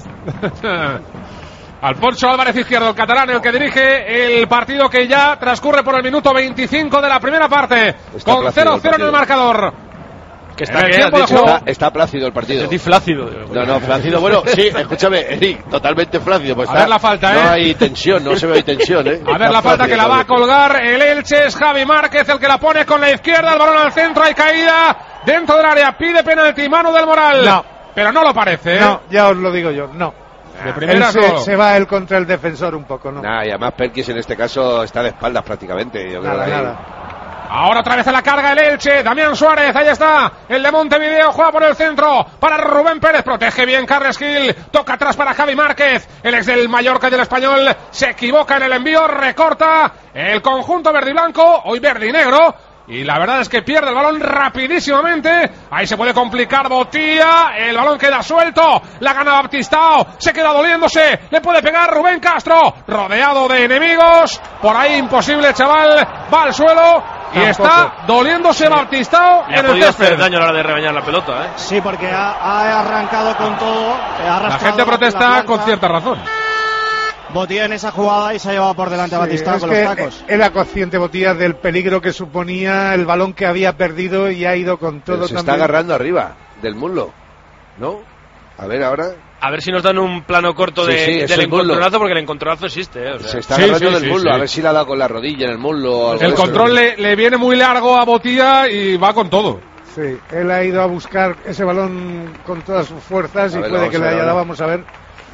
Alfonso Álvarez Izquierdo, el catalán, el que dirige el partido que ya transcurre por el minuto veinticinco de la primera parte. Está Con plácido cero el cero en el partido. marcador. Que En está, el ¿qué? tiempo ¿Has de dicho? juego. Está, está plácido el partido. Estoy flácido. No, no, flácido. Bueno, sí, escúchame, Eric, totalmente flácido. Pues A está- ver la falta, No ¿eh? hay tensión, no se ve tensión, ¿eh? A ver la falta que la va a colgar el Elche, es Javi Márquez el que la pone con la izquierda, el balón al centro, hay caída dentro del área, pide penalti, mano del Moral. No. Pero no lo parece, ¿eh? No, ya os lo digo yo, no. De Él primera se, no. se va él contra el defensor un poco, ¿no? Nah, y además Perkis en este caso está de espaldas prácticamente. Yo creo Nada, que ahí- nada. Ahora otra vez a la carga el Elche, Damián Suárez, ahí está, el de Montevideo, juega por el centro, para Rubén Pérez, protege bien Carles Gil, toca atrás para Javi Márquez, el ex del Mallorca y del Español, se equivoca en el envío, recorta el conjunto verde y blanco, hoy verde y negro, y la verdad es que pierde el balón rapidísimamente, ahí se puede complicar Botía, el balón queda suelto, la gana Baptistao, se queda doliéndose, le puede pegar Rubén Castro, rodeado de enemigos, por ahí imposible chaval, va al suelo, y Tampoco. está doliéndose Baptistao Le ha en el podido hacer césped. daño a la hora de rebañar la pelota, ¿eh? Sí, porque ha, ha arrancado con todo. Ha La arrastrado gente protesta la con plancha. cierta razón. Botía en esa jugada y se ha llevado por delante a Sí, Batistao es con que los tacos. era consciente Botía del peligro que suponía el balón que había perdido y ha ido con Pero todo se está también. agarrando arriba del muslo, ¿no? A ver ahora. A ver si nos dan un plano corto Sí, de, sí, es del el muslo. encontronazo, porque el encontronazo existe, ¿eh? O sea, Se está Sí, agarrando sí, del sí, muslo, sí. a ver si le ha dado con la rodilla en el muslo o algo de El eso. control le, le viene muy largo a Botía y va con todo. Sí, él ha ido a buscar ese balón con todas sus fuerzas A y ver, puede vamos que a le ver haya ahora. dado, vamos a ver.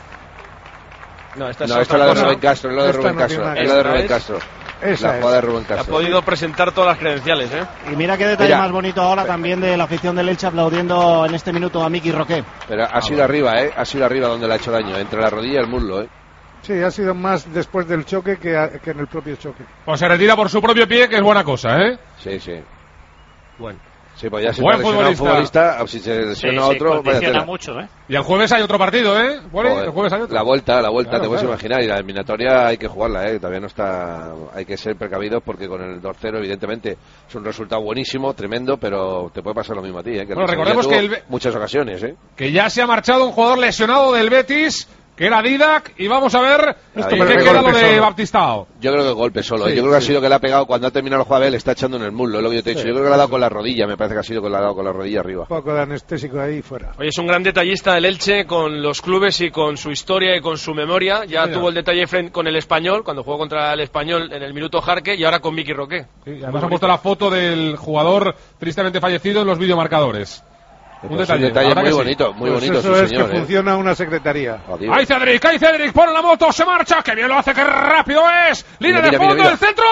no, esta es No, esto otra es la de cosa. Rubén Castro, es la de Esta Rubén no Castro, tiene es nada la de que Rubén ver. Castro. Esa La es. jugada de Rubén Ha Castro. podido presentar todas las credenciales, ¿eh? Y mira qué detalle Mira. más bonito ahora también de la afición del Elche aplaudiendo en este minuto a Miki Roqué. Pero ha sido arriba, ¿eh? Ha sido arriba donde le ha hecho daño, entre la rodilla y el muslo, ¿eh? Sí, ha sido más después del choque que, a- que en el propio choque. Pues se retira por su propio pie, que es buena cosa, ¿eh? Sí, sí. Bueno. Sí, pues ya se Buen está lesionado un futbolista. futbolista, o si se Sí, lesiona sí, otro, vaya condiciona tela. mucho, ¿eh? Y el jueves hay otro partido, ¿eh? Poli, Joder, el jueves hay otro. La vuelta, la vuelta, Claro, te puedes claro. imaginar, y la eliminatoria hay que jugarla, ¿eh? Todavía no está, hay que ser precavidos porque con el dos cero evidentemente es un resultado buenísimo, tremendo, pero te puede pasar lo mismo a ti, ¿eh? Que el Bueno, Sevilla recordemos tuvo que el Be- muchas ocasiones, ¿eh? Que ya se ha marchado un jugador lesionado del Betis, que era Didac, y vamos a ver Esto en me qué golpe queda lo de solo. Baptistao. Yo creo que golpe solo, ¿eh? Sí, Yo creo que sí. ha sido que le ha pegado cuando ha terminado el juego, le está echando en el muslo, es lo que yo te he dicho. Sí. Yo creo que le ha dado con la rodilla, me parece que ha sido que le ha dado con la rodilla arriba. Un poco de anestésico ahí fuera. Oye, es un gran detallista el Elche con los clubes y con su historia y con su memoria. Ya Mira. tuvo el detalle frente con el Español, cuando jugó contra el Español en el minuto Jarque, y ahora con Miki Roqué. Sí, y además han puesto la foto del jugador tristemente fallecido en los videomarcadores. Un Pues detalle, un detalle la verdad muy que sí. bonito, muy Pues bonito, eso sí, es señor, que ¿eh? funciona una secretaría. Adiós. ¡Ay, Cedric! ¡Ay, Cedric! ¡Pone la moto! ¡Se marcha! ¡Qué bien lo hace! ¡Qué rápido es! ¡Línea Mira, de mira, fondo! mira, mira. ¡El centro!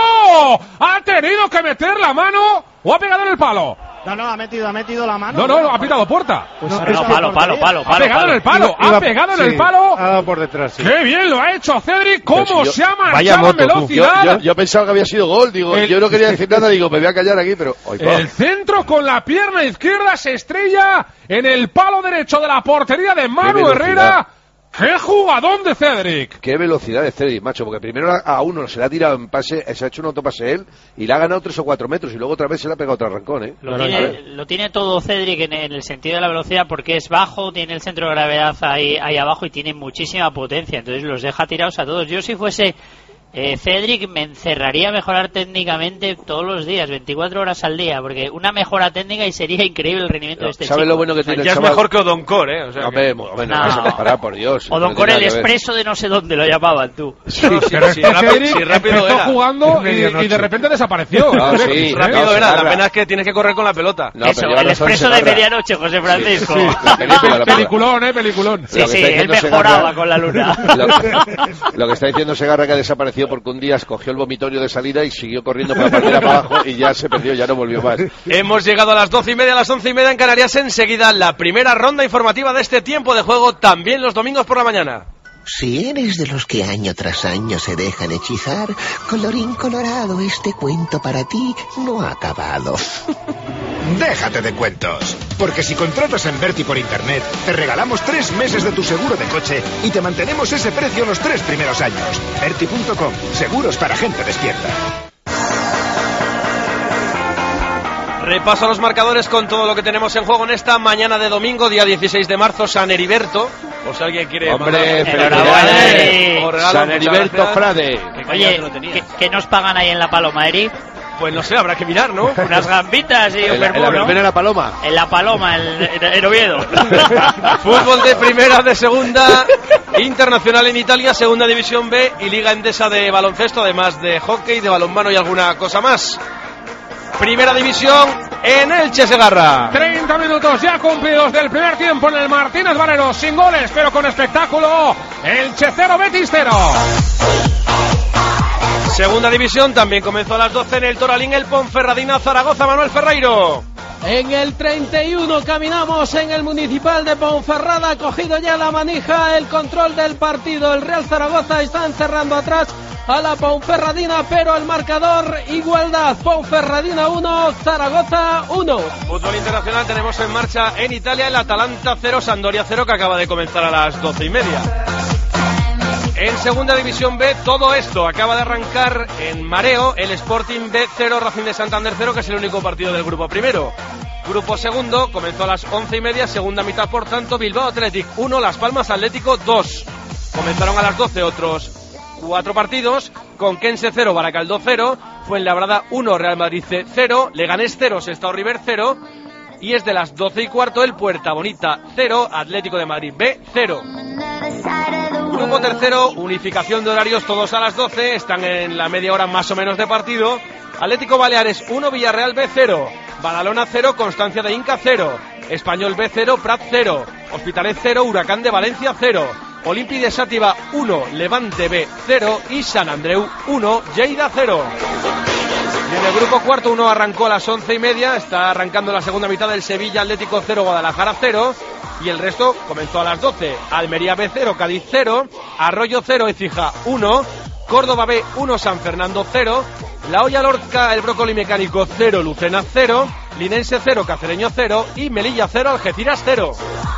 ¡Ha tenido que meter la mano! ¿O ha pegado en el palo? No, no, ha metido, ha metido la mano. No, no, no, ha pitado puerta. Pues No, ha es pitado que- palo, palo, portería. palo, Ha palo, pegado en palo. el palo. Iba- Ha pegado en sí, el palo. Ha dado por detrás, sí. ¡Qué bien lo ha hecho Cedric! Pero ¡Cómo si yo- se ha Vaya marchado en moto, tú. Yo, velocidad! yo, yo pensaba que había sido gol, digo, El- yo no quería decir nada, digo, me voy a callar aquí, pero... Ay, pa. El centro con la pierna izquierda se estrella en el palo derecho de la portería de Manu velocidad. Herrera. ¡Qué jugadón de Cedric! Qué velocidad de Cedric, macho, porque primero a uno se le ha tirado en pase, se ha hecho un autopase él y le ha ganado tres o cuatro metros y luego otra vez se le ha pegado otro arrancón, ¿eh? Lo, A ver. tiene, lo tiene todo Cedric en, en el sentido de la velocidad porque es bajo, tiene el centro de gravedad ahí, ahí abajo y tiene muchísima potencia, entonces los deja tirados a todos. Yo si fuese Eh, Cedric me encerraría a mejorar técnicamente todos los días, veinticuatro horas al día, porque una mejora técnica y sería increíble el rendimiento no, de este ¿sabe chico. lo bueno que tiene? Ya el es mejor que Odoncor, ¿eh? O sea, hombre, que... bueno, no. no se comparar, por Dios. Odoncor no el expreso de no sé dónde lo llamaban tú. Sí, sí, Pero sí, este rápido, Cedric sí, rápido empezó era. jugando y, y de repente desapareció. No, sí, ¿eh? Rápido no, era, Segarra. la pena es que tienes que correr con la pelota. No, Eso, pero lleva el razón expreso de Segarra. medianoche, José Francisco. Sí, sí, la película, la Peliculón, eh, peliculón. Sí, Lo que sí, está él diciendo mejoraba Segarra- con la luna. Lo, lo que está diciendo Segarra que ha desaparecido porque un día escogió el vomitorio de salida y siguió corriendo por la partida para abajo y ya se perdió, ya no volvió más. Hemos llegado a las doce y media, a las once y media en Canarias. Enseguida la primera ronda informativa de este tiempo de juego, también los domingos por la mañana. Si eres de los que año tras año se dejan hechizar, colorín colorado, este cuento para ti no ha acabado. Déjate de cuentos, porque si contratas en Berti por internet, te regalamos tres meses de tu seguro de coche y te mantenemos ese precio los tres primeros años. Berti punto com, seguros para gente despierta. Repaso a los marcadores con todo lo que tenemos en juego en esta mañana de domingo, día dieciséis de marzo, San Heriberto. O si alguien quiere... Hombre, felicidades. San Heriberto Frade. Oye, ¿qué, ¿qué nos pagan ahí en La Paloma, Eri? Pues no sé, habrá que mirar, ¿no? Unas gambitas y un En la, en la vermú, ¿no? verbena La Paloma. En La Paloma, en, en, en Oviedo. Fútbol de primera, de segunda, internacional en Italia, segunda división B y Liga Endesa de baloncesto, además de hockey, de balonmano y alguna cosa más. Primera división en Elche, Segarra. treinta minutos ya cumplidos del primer tiempo en el Martínez Valero, sin goles, pero con espectáculo. Elche cero, Betis cero. Segunda división también comenzó a las doce en el Toralín, el Ponferradina Zaragoza, Manuel Ferreiro. En el treinta y uno caminamos en el Municipal de Ponferrada, ha cogido ya la manija, el control del partido. El Real Zaragoza está encerrando atrás a la Ponferradina, pero el marcador igualdad. Ponferradina uno, Zaragoza uno. Fútbol internacional tenemos en marcha en Italia el Atalanta cero, Sampdoria cero, que acaba de comenzar a las doce y media. En segunda división B, todo esto acaba de arrancar en mareo. El Sporting B cero, Racing de Santander cero, que es el único partido del grupo primero. Grupo segundo comenzó a las once y media, segunda mitad por tanto, Bilbao Athletic uno, Las Palmas Atlético dos. Comenzaron a las doce otros cuatro partidos, Conquense cero, Baracaldo cero, Fuenlabrada uno, Real Madrid cero, Leganés cero, Sestao River cero, y es de las doce y cuarto el Puerta Bonita cero, Atlético de Madrid B cero. Grupo tercero, unificación de horarios, todos a las doce, están en la media hora más o menos de partido. Atlético Baleares uno, Villarreal B cero, Badalona cero, Constancia de Inca cero, Español B cero, Prat cero, Hospitalet cero, Huracán de Valencia cero, Olimpi de Sátiva uno, Levante B cero y San Andreu uno, Lleida cero. Y en el grupo cuarto uno arrancó a las once y media, está arrancando la segunda mitad del Sevilla Atlético cero, Guadalajara cero, y el resto comenzó a las doce, Almería B cero, Cádiz cero, Arroyo cero, Écija uno, Córdoba B uno, San Fernando cero, La Hoya Lorca, el Brócoli Mecánico cero, Lucena cero, Linense cero, Cacereño cero y Melilla cero, Algeciras cero.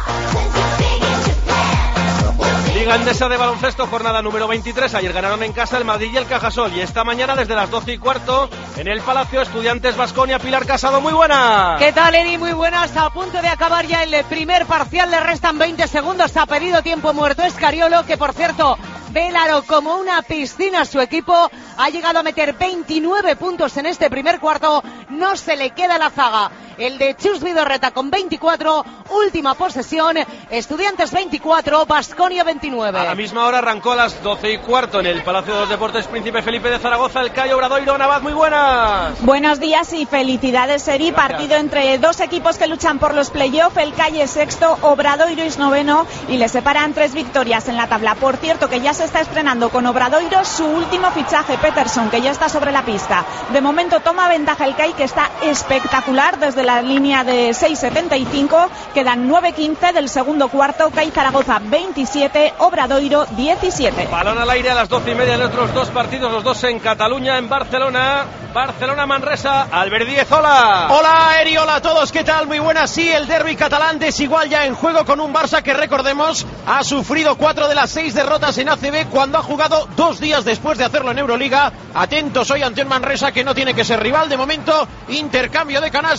Liga Endesa de baloncesto, jornada número veintitrés. Ayer ganaron en casa el Madrid y el Cajasol. Y esta mañana desde las doce y cuarto en el Palacio, Estudiantes Baskonia. Pilar Casado, muy buena. ¿Qué tal, Eri? Muy buenas. A punto de acabar ya el primer parcial. Le restan veinte segundos. Ha pedido tiempo muerto Escariolo, que por cierto ve el aro como una piscina. Su equipo ha llegado a meter veintinueve puntos en este primer cuarto. No se le queda la zaga. El de Chus Vidorreta con veinticuatro, última posesión, Estudiantes veinticuatro, Baskonia veintinueve. A la misma hora arrancó a las doce y cuarto en el Palacio de los Deportes Príncipe Felipe de Zaragoza, el Cayo Obradoiro. Navaz, muy buenas. Buenos días y felicidades, Eri. Gracias. Partido entre dos equipos que luchan por los playoffs, el Cayo es sexto, Obradoiro es noveno y le separan tres victorias en la tabla. Por cierto, que ya se está estrenando con Obradoiro su último fichaje, Peterson, que ya está sobre la pista. De momento toma ventaja el Cayo, que está espectacular desde la línea de seis setenta y cinco, quedan nueve quince del segundo cuarto, CAI Zaragoza veintisiete, Obradoiro diecisiete. Balón al aire a las doce y media en otros dos partidos, los dos en Cataluña, en Barcelona, Barcelona-Manresa. Albert Díez, hola. Hola Eri, hola a todos, ¿qué tal? Muy buenas, sí, el derbi catalán desigual ya en juego con un Barça que, recordemos, ha sufrido cuatro de las seis derrotas en A C B cuando ha jugado dos días después de hacerlo en Euroliga. Atentos hoy ante un Manresa que no tiene que ser rival. De momento, intercambio de canastas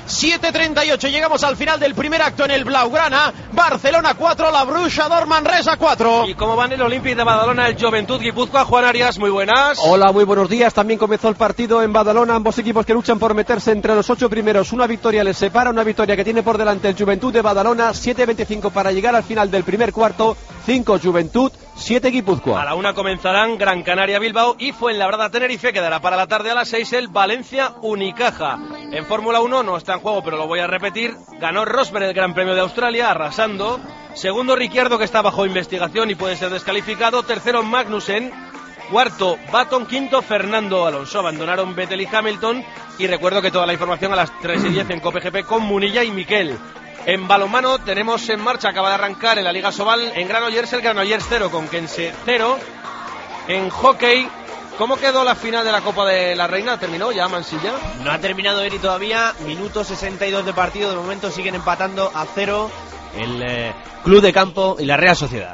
siete treinta y ocho, llegamos al final del primer acto en el Blaugrana. Barcelona cuatro, la Borussia Dortmund Manresa cuatro. Y como van el Olympique de Badalona, el Juventud Guipúzcoa. Juan Arias, muy buenas. Hola, muy buenos días. También comenzó el partido en Badalona. Ambos equipos que luchan por meterse entre los ocho primeros. Una victoria les separa, una victoria que tiene por delante el Juventud de Badalona. siete veinticinco para llegar al final del primer cuarto. cinco Juventud, siete Guipúzcoa. A la una comenzarán Gran Canaria Bilbao y Fuenlabrada Tenerife. Quedará para la tarde a las seis el Valencia Unicaja. En Fórmula uno no está en juego, pero lo voy a repetir. Ganó Rosberg el Gran Premio de Australia, arrasando. Segundo Ricciardo, que está bajo investigación y puede ser descalificado. Tercero Magnussen. Cuarto Button. Quinto Fernando Alonso. Abandonaron Vettel y Hamilton. Y recuerdo que toda la información a las tres y diez en Cope G P con Munilla y Miquel. En balonmano tenemos en marcha, acaba de arrancar en la Liga Sobal, en Granollers el Granollers cero con Kense cero. En hockey, ¿cómo quedó la final de la Copa de la Reina? ¿Terminó ya, Mansilla? No ha terminado Eri todavía, minuto sesenta y dos de partido, de momento siguen empatando a cero el eh, Club de Campo y la Real Sociedad.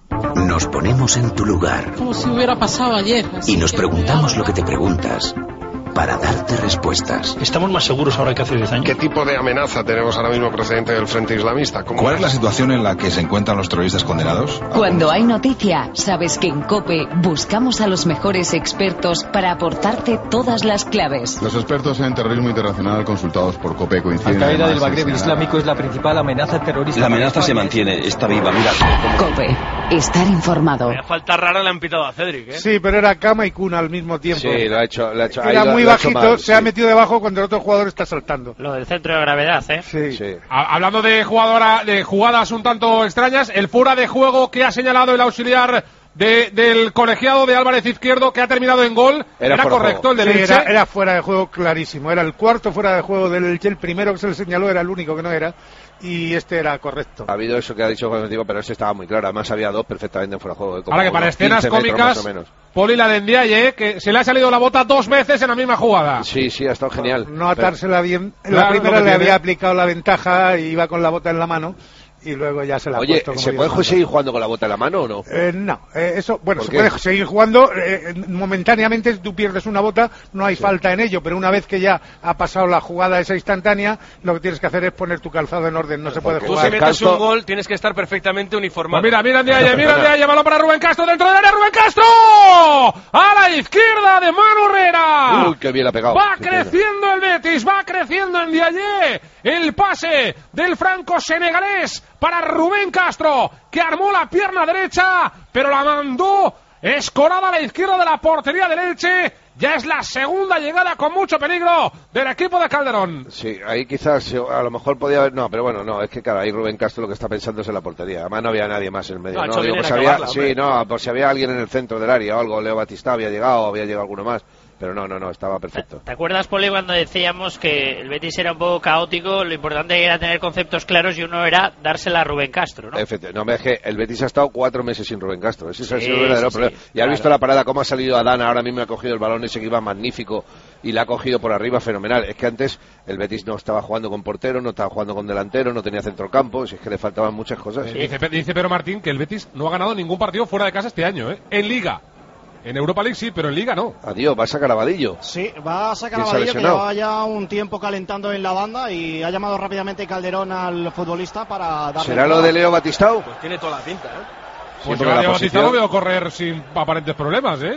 Nos ponemos en tu lugar. Como si hubiera pasado ayer. Y nos preguntamos lo que te preguntas, para darte respuestas. ¿Estamos más seguros ahora que hace diez años? ¿Qué tipo de amenaza tenemos ahora mismo procedente del Frente Islamista? ¿Cuál es la situación en la que se encuentran los terroristas condenados? Cuando hay noticia, sabes que en COPE buscamos a los mejores expertos para aportarte todas las claves. Los expertos en terrorismo internacional consultados por COPE coinciden. Al-Qaeda del Magreb Islámico es la principal amenaza terrorista. La amenaza se mantiene, está viva, mira. COPE, estar informado. Vaya falta rara le han pitado a Cedric, ¿eh? Sí, pero era Cama y Cuna al mismo tiempo. Sí, lo ha hecho. Lo ha hecho era ahí, muy lo, bajito, lo ha mal, se sí. ha metido debajo cuando el otro jugador está saltando. Lo del centro de gravedad, ¿eh? Sí. sí. Hablando de jugadora, de jugadas un tanto extrañas, el fuera de juego que ha señalado el auxiliar de, del colegiado de Álvarez Izquierdo, que ha terminado en gol, era, era correcto, el del sí, Elche. Era, era fuera de juego clarísimo, era el cuarto fuera de juego del Elche, el primero que se le señaló era el único que no era, y este era correcto. Ha habido eso que ha dicho Juan Diego, pero este estaba muy claro, además había dos perfectamente fuera de juego. ¿eh? Ahora que para escenas cómicas, Poli la de Ndiaye, que se le ha salido la bota dos veces en la misma jugada. Sí, sí, ha estado genial. No, no atársela bien, en claro, la primera le tiene. había aplicado la ventaja y iba con la bota en la mano. Y luego ya se la ha Oye, puesto. Como ¿se puede Dios seguir jugando con la bota en la mano o no? Eh, no, eh, eso, bueno, se qué? puede seguir jugando eh, momentáneamente. Si tú pierdes una bota, no hay sí. falta en ello, pero una vez que ya ha pasado la jugada esa instantánea, lo que tienes que hacer es poner tu calzado en orden. No se puede Porque jugar. tú si metes un gol, tienes que estar perfectamente uniformado. Pues mira, mira Ndiaye, mira Ndiaye, balón para Rubén Castro, dentro del área, Rubén Castro, a la izquierda de Manu Herrera. Uy, qué bien ha pegado. Va creciendo el Betis, va creciendo Ndiaye. El pase del franco senegalés para Rubén Castro, que armó la pierna derecha, pero la mandó escorada a la izquierda de la portería del Elche. Ya es la segunda llegada con mucho peligro del equipo de Calderón. Sí, ahí quizás a lo mejor podía haber... No, pero bueno, no, es que claro, ahí Rubén Castro lo que está pensando es en la portería. Además no había nadie más en el medio. No, no digo, por si había, sí, no, por si había alguien en el centro del área o algo. Leo Batista había llegado, había llegado alguno más. Pero no, no, no, estaba perfecto. ¿Te acuerdas, Poli, cuando decíamos que el Betis era un poco caótico? Lo importante era tener conceptos claros y uno era dársela a Rubén Castro, ¿no? Efectivamente. No, me es que el Betis ha estado cuatro meses sin Rubén Castro. Ese sí, ha sido el verdadero sí, problema. Sí, y has claro. visto la parada, cómo ha salido Adán, ahora mismo ha cogido el balón ese que iba magnífico y la ha cogido por arriba fenomenal. Es que antes el Betis no estaba jugando con portero, no estaba jugando con delantero, no tenía centrocampo, si es que le faltaban muchas cosas. Eh, dice, dice Pedro Martín que el Betis no ha ganado ningún partido fuera de casa este año, ¿eh? En Liga. En Europa League sí, pero en Liga no. Adiós, va a sacar a Vadillo. Sí, va a sacar a Vadillo, que lleva ya un tiempo calentando en la banda y ha llamado rápidamente Calderón al futbolista para darle... ¿Será lo de Leo Batistao? Pues tiene toda la pinta, ¿eh? Pues sí, yo a Leo Batistao lo veo correr sin aparentes problemas, ¿eh?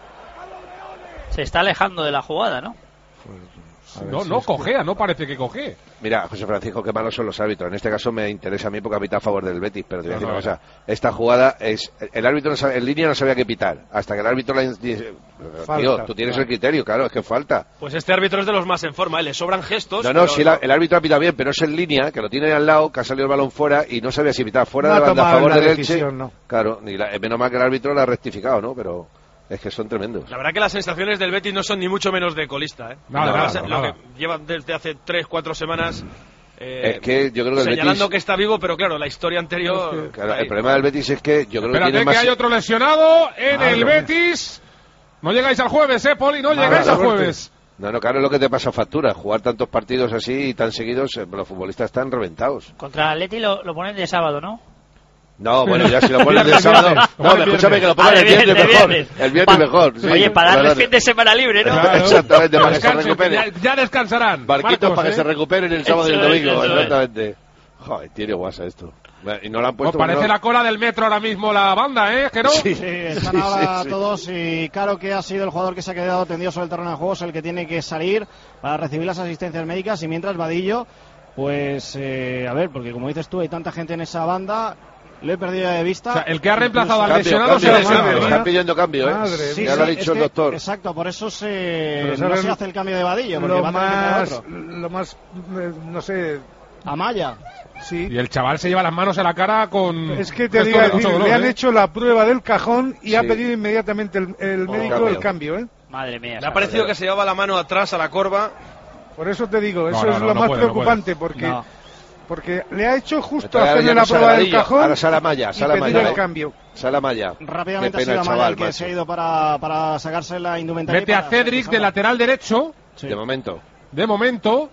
Se está alejando de la jugada, ¿no? No, no, cojea, no parece que cojee. Mira, José Francisco, qué malos son los árbitros. En este caso me interesa a mí porque ha pitado a favor del Betis, pero te voy a decir una cosa. Esta jugada es... El árbitro no sabe, en línea no sabía qué pitar. Hasta que el árbitro la dice... Tío, tú tienes el criterio, claro, es que falta. Pues este árbitro es de los más en forma, ¿eh? Le sobran gestos. No, no, si el, el árbitro ha pitado bien, pero es en línea, que lo tiene al lado, que ha salido el balón fuera y no sabía si pitar fuera no de la banda a favor del Elche. No. Claro, ni la, menos mal que el árbitro la ha rectificado, ¿no? Pero... Es que son tremendos. La verdad que las sensaciones del Betis no son ni mucho menos de colista, ¿eh? Nada, no, nada, lo nada. que llevan desde hace tres, cuatro semanas eh, es que yo creo que el señalando Betis... que está vivo, pero claro, la historia anterior... Es que, claro, el problema del Betis es que yo creo Espérate que tiene que más... hay otro lesionado en ah, el no. Betis. No llegáis al jueves, ¿eh, Poli? No ah, llegáis al jueves. No, no, claro, es lo que te pasa factura. Jugar tantos partidos así y tan seguidos, eh, los futbolistas están reventados. Contra Atleti lo, lo ponen de sábado, ¿no? No, bueno, ya si lo pones el sábado. No, escúchame que lo pongan el viernes mejor. El viernes mejor. Sí. Oye, para darle el fin de semana libre, ¿no? Claro. Exactamente, para que se recuperen. Ya, ya descansarán. Barquitos Marcos, para ¿eh? que se recuperen el sábado Eso y el domingo. es, eso Exactamente. Joder, tiene guasa esto. Y no lo han puesto. Pues parece no... la cola del metro ahora mismo la banda, ¿eh, Jero? Sí, sí, están sí, ahora sí, sí. todos y claro que ha sido el jugador que se ha quedado tendido sobre el terreno de juego, es el que tiene que salir para recibir las asistencias médicas y mientras Vadillo, pues eh, a ver, porque como dices tú, hay tanta gente en esa banda, lo he perdido de vista. O sea, el que ha reemplazado al Cambio, lesionado cambio, se ha cambio, lesionado. Están pidiendo cambio, ¿eh? Madre Sí, ya sí, lo ha es dicho el que- doctor. Exacto, por eso se Pero no ¿saben? se hace el cambio de Vadillo, porque Lo va a tener que meter más, otro. lo más, eh, no sé, Amaya. sí. Y el chaval se lleva las manos en la cara con... Es que te gesto digo, de es mucho decir, dolor, le han ¿eh? hecho la prueba del cajón y Sí. ha pedido inmediatamente el, el médico cambio. el cambio, ¿eh? Madre mía. Me ha parecido que se llevaba la mano atrás a la corva. Por eso te digo, No, eso no, es no, lo no más puede, no preocupante, porque No. porque le ha hecho justo Entonces, hacerle ya la no sale prueba del Vadillo, cajón ahora sale Amaya, y sale pedir Amaya, el ¿eh? cambio. Sale Amaya. Rápidamente Qué ha pena sido el Amaya chaval, el que macho. se ha ido para, para sacarse la indumentaria. Mete y a para Cedric de lateral derecho, Sí. De momento. de momento.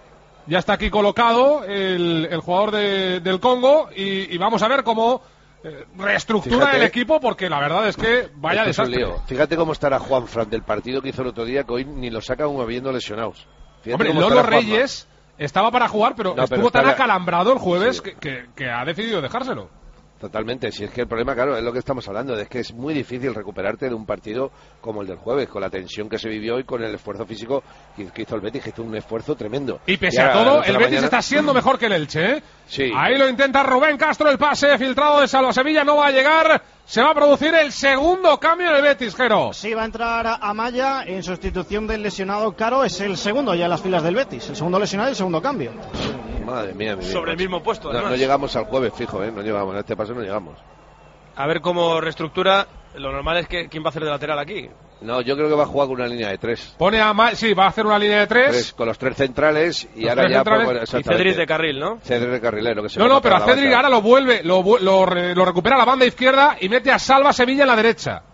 Ya está aquí colocado el, el jugador de- del Congo y, y vamos a ver cómo eh, reestructura Fíjate. el equipo porque la verdad es que vaya Esto es un desastre. lío. Fíjate cómo estará Juan Fran del partido que hizo el otro día, que hoy ni lo sacan aún habiendo lesionados. Fíjate Hombre, cómo Lolo estará Juanma. Reyes estaba para jugar, pero No, pero estuvo tan está- acalambrado el jueves Sí. que, que- que ha decidido dejárselo. Totalmente, si es que el problema, claro, es lo que estamos hablando, es que es muy difícil recuperarte de un partido como el del jueves, con la tensión que se vivió y con el esfuerzo físico que, que hizo el Betis, que hizo un esfuerzo tremendo. Y pese ahora, a a las todo, once de el la Betis mañana- está siendo mejor que el Elche, ¿eh? Sí. Ahí lo intenta Rubén Castro, el pase filtrado de Salva Sevilla no va a llegar. Se va a producir el segundo cambio en el Betis, Jero. Sí, va a entrar Amaya en sustitución del lesionado Caro. Es el segundo ya en las filas del Betis. El segundo lesionado y el segundo cambio. Madre mía, mi vida, Sobre el macho. mismo puesto, No, además. no llegamos al jueves, fijo, ¿eh? No llegamos, en este paso no llegamos. A ver cómo reestructura. Lo normal es que quién va a hacer de lateral aquí. No, yo creo que va a jugar con una línea de tres. Pone a Ma- sí, va a hacer una línea de tres. Tres, con los tres centrales y Los ahora tres ya... centrales. pues, bueno, Y exactamente. Cedric de carril, ¿no? Cedric de carrilero. Que se No, va no, a pero a matar la Cedric banca. ahora lo vuelve, lo, vu- lo, re- lo recupera a la banda izquierda y mete a Salva Sevilla en la derecha.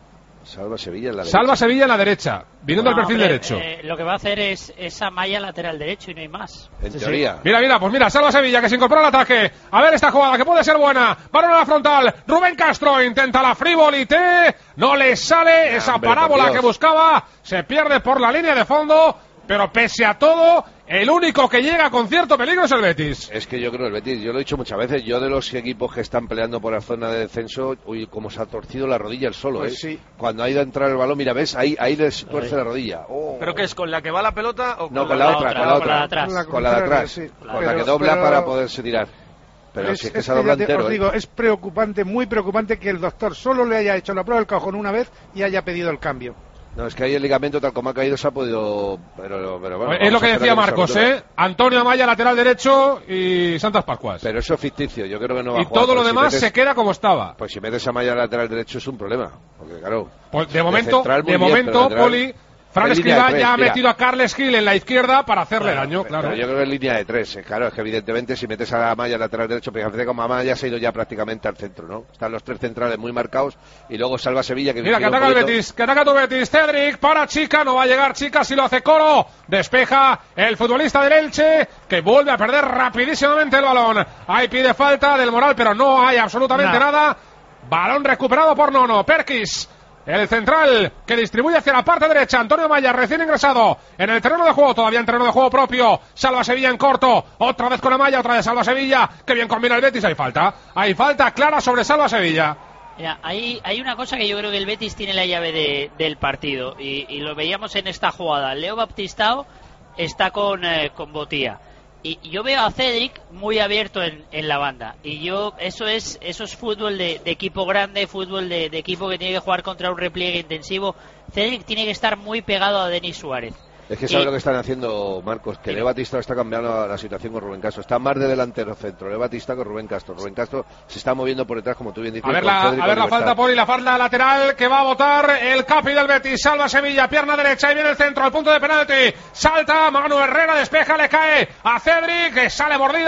Salva Sevilla en la Salva derecha. Sevilla en la derecha, viniendo No, al perfil hombre, derecho. eh, lo que va a hacer es esa malla lateral derecho y no hay más. En teoría. Mira, mira, pues mira, Salva Sevilla que se incorpora al ataque. A ver esta jugada que puede ser buena. Balón a la frontal. Rubén Castro intenta la frivolité. No le sale Ya, esa hombre, por parábola Dios. que buscaba. Se pierde por la línea de fondo. Pero pese a todo, el único que llega con cierto peligro es el Betis. Es que yo creo el Betis, yo lo he dicho muchas veces, yo de los equipos que están peleando por la zona de descenso, uy, como se ha torcido la rodilla el solo, Pues ¿eh? sí. Cuando ha ido a entrar el balón, mira, ves, ahí, ahí les tuerce la rodilla. Oh. ¿Pero qué es? ¿Con la que va la pelota o No, con, con la, otra, otra, con la con otra. la de atrás. Con la Con la de contraria, atrás. sí. Con la Pero- que dobla pero- para poderse tirar. Pero es, si es que es se ha que doblado ya te- entero, os ¿eh? digo, es preocupante, muy preocupante que el doctor solo le haya hecho la prueba del cajón una vez y haya pedido el cambio. No, es que ahí el ligamento, tal como ha caído, se ha podido... Pero, pero bueno, es vamos lo a que esperar decía que se Marcos, recupere. ¿eh? Antonio Amaya, lateral derecho y Santas Pascuas. Pero eso es ficticio, yo creo que no va a Y jugar. todo lo porque si demás metes- se queda como estaba. Pues si metes a Maya lateral derecho es un problema. Porque claro... Pues de momento, central muy de bien, momento, pero lateral- Poli, Fran en línea Escribá de tres, ya ha mira. metido a Carles Gil en la izquierda para hacerle Claro, daño, pero claro. yo creo que en línea de tres, eh, claro, es que evidentemente si metes a Amaya lateral derecho, fíjate como Amaya se ha ido ya prácticamente al centro, ¿no? Están los tres centrales muy marcados y luego Salva Sevilla que Mira, que vigila un ataca el poquito. Betis, que ataca tu Betis, Cedric, para Chica, no va a llegar Chica, si lo hace Coro, despeja el futbolista del Elche, que vuelve a perder rapidísimamente el balón. Ahí pide falta del Moral, pero no hay absolutamente No. nada. Balón recuperado por Nono, Perkis. El central que distribuye hacia la parte derecha. Antonio Maya, recién ingresado en el terreno de juego, todavía en terreno de juego propio. Salva Sevilla en corto. Otra vez con Amaya, otra vez Salva Sevilla. Que bien combina el Betis. Hay falta. Hay falta clara sobre Salva Sevilla. Mira, hay, hay una cosa que yo creo que el Betis tiene la llave de, del partido y, y lo veíamos en esta jugada. Leo Baptistao está con, eh, con Botía y yo veo a Cedric muy abierto en, en la banda y yo eso es eso es fútbol de, de equipo grande, fútbol de, de equipo que tiene que jugar contra un repliegue intensivo. Cedric tiene que estar muy pegado a Denis Suárez. Es que sabe Y- lo que están haciendo, Marcos, que Leo Batista está cambiando la situación con Rubén Castro. Está más de delantero centro, Leo Batista con Rubén Castro. Rubén Castro se está moviendo por detrás, como tú bien dices. A ver con la, Cedric a ver con la libertad. falta, Poli, la falta lateral que va a votar el capi del Betis. Salva Sevilla, pierna derecha, y viene el centro, al punto de penalti. Salta, Manu Herrera despeja, le cae a Cedric, que sale mordida